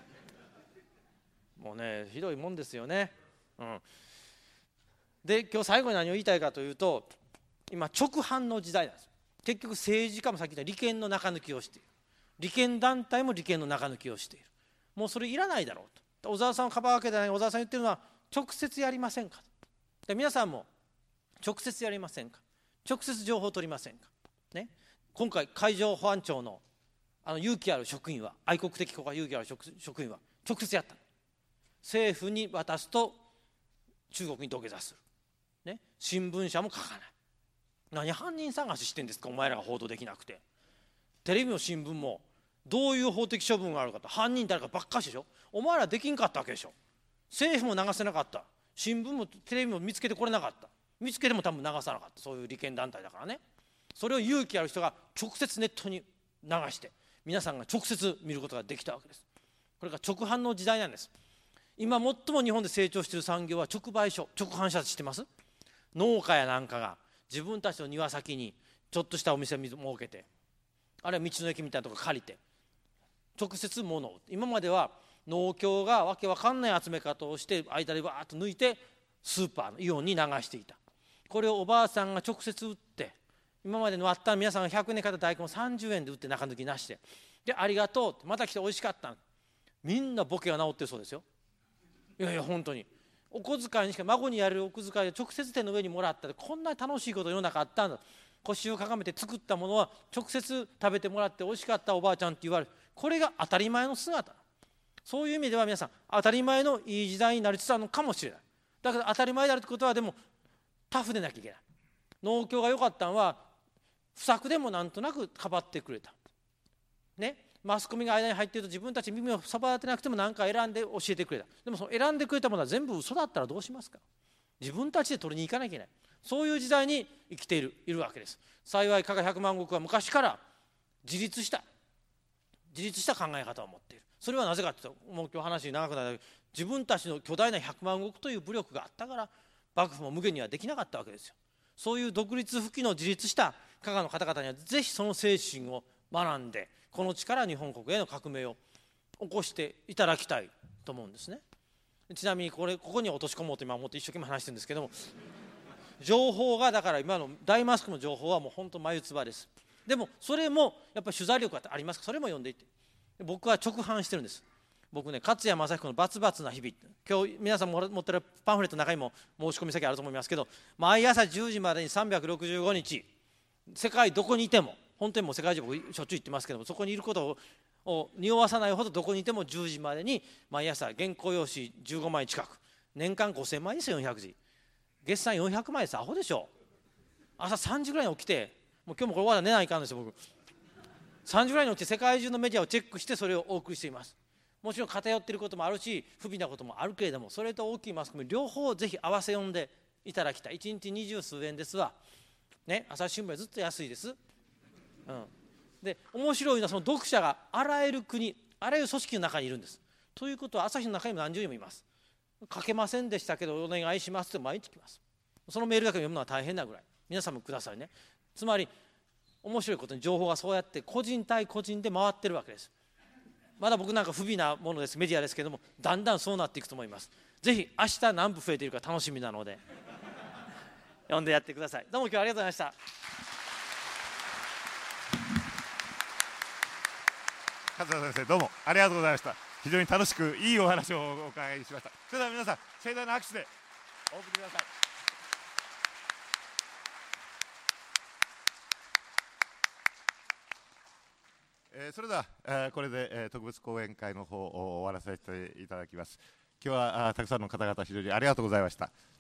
もうねひどいもんですよね、うん、で今日最後に何を言いたいかというと今直販の時代なんです。結局政治家もさっき言った利権の中抜きをしている、利権団体も利権の中抜きをしている。もうそれいらないだろうと小沢さんをかばうわけではない。小沢さん言ってるのは直接やりませんかと。皆さんも直接やりませんか、直接情報を取りませんか、ね、今回海上保安庁のあの勇気ある職員は愛国的国家勇気ある職員は直接やった。政府に渡すと中国に土下座する、ね、新聞社も書かない。何犯人探ししてんですかお前らが報道できなくて。テレビも新聞もどういう法的処分があるかと犯人誰かばっかしでしょ。お前らできんかったわけでしょ。政府も流せなかった、新聞もテレビも見つけてこれなかった、見つけても多分流さなかった。そういう利権団体だからね。それを勇気ある人が直接ネットに流して皆さんが直接見ることができたわけです。これが直販の時代なんです。今最も日本で成長している産業は直売所、直販車知ってます？農家やなんかが自分たちの庭先にちょっとしたお店を設けて、あるいは道の駅みたいなところ借りて直接物を。今までは農協がわけわかんない集め方をして間でバーッと抜いてスーパーのイオンに流していた。これをおばあさんが直接売って、今までのあった皆さんがひゃくねん買った大根をさんじゅうえんで売って中抜きなして、でありがとうってまた来て美味しかった、みんなボケが治ってるそうですよ。いやいや本当にお小遣いにしか孫にやるお小遣いを直接手の上にもらったでこんなに楽しいこと世の中あったんだ。腰をかがめて作ったものは直接食べてもらって美味しかったおばあちゃんって言われる。これが当たり前の姿。そういう意味では皆さん当たり前のいい時代になりつつあるのかもしれない。だから当たり前であるということはでもタフでなきゃいけない。農協が良かったのは不作でもなんとなくかばってくれた、ね、マスコミが間に入っていると自分たち耳をそば当てなくても何か選んで教えてくれた。でもその選んでくれたものは全部嘘だったらどうしますか。自分たちで取りに行かなきゃいけない。そういう時代に生きているいるわけです。幸い加賀百万石は昔から自立した自立した考え方を持っている。それはなぜかというともう今日話長くなるけど自分たちの巨大な百万石という武力があったから幕府も無限にはできなかったわけですよ。そういう独立不起の自立した加賀の方々にはぜひその精神を学んでこの力日本国への革命を起こしていただきたいと思うんですね。ちなみにこれここに落とし込もうと今思って一生懸命話してるんですけども情報がだから今の大マスクの情報はもう本当眉唾です。でもそれもやっぱり取材力がありますからそれも読んでいって僕は直販してるんです。僕ね勝谷正彦のバツバツな日々今日皆さん持ってるパンフレットの中にも申し込み先あると思いますけど毎朝じゅうじまでにさんびゃくろくじゅうごにち世界どこにいても本当にもう世界中僕しょっちゅう行ってますけどもそこにいることをを匂わさないほどどこにいてもじゅうじまでに毎朝原稿用紙じゅうごまい近く年間ごせんまいですよよんひゃくじ月産よんひゃくまいですアホでしょ。朝さんじぐらいに起きてもう今日もこれまだ寝ないかんですよ僕さんじぐらいに起きて世界中のメディアをチェックしてそれをお送りしています。もちろん偏っていることもあるし不備なこともあるけれどもそれと大きいマスコミ両方ぜひ合わせ読んでいただきたい。いちにちにじゅうすうえんですわ、ね、朝日新聞はずっと安いです、うん、で面白いのはその読者があらゆる国あらゆる組織の中にいるんです。ということは朝日の中にも何十人もいます。書けませんでしたけどお願いしますって毎日来ます。そのメールだけ読むのは大変なぐらい皆さんもくださいね。つまり面白いことに情報がそうやって個人対個人で回ってるわけです。まだ僕なんか不備なものですメディアですけどもだんだんそうなっていくと思います。ぜひ明日何部増えているか楽しみなので読んでやってください。どうも今日はありがとうございました。 勝田先生どうもありがとうございました。非常に楽しくいいお話をお伺いしました。それでは皆さん盛大な拍手でお送りください。 えー、それでは、えー、これで、えー、特別講演会の方を終わらせていただきます。今日はあたくさんの方々非常にありがとうございました。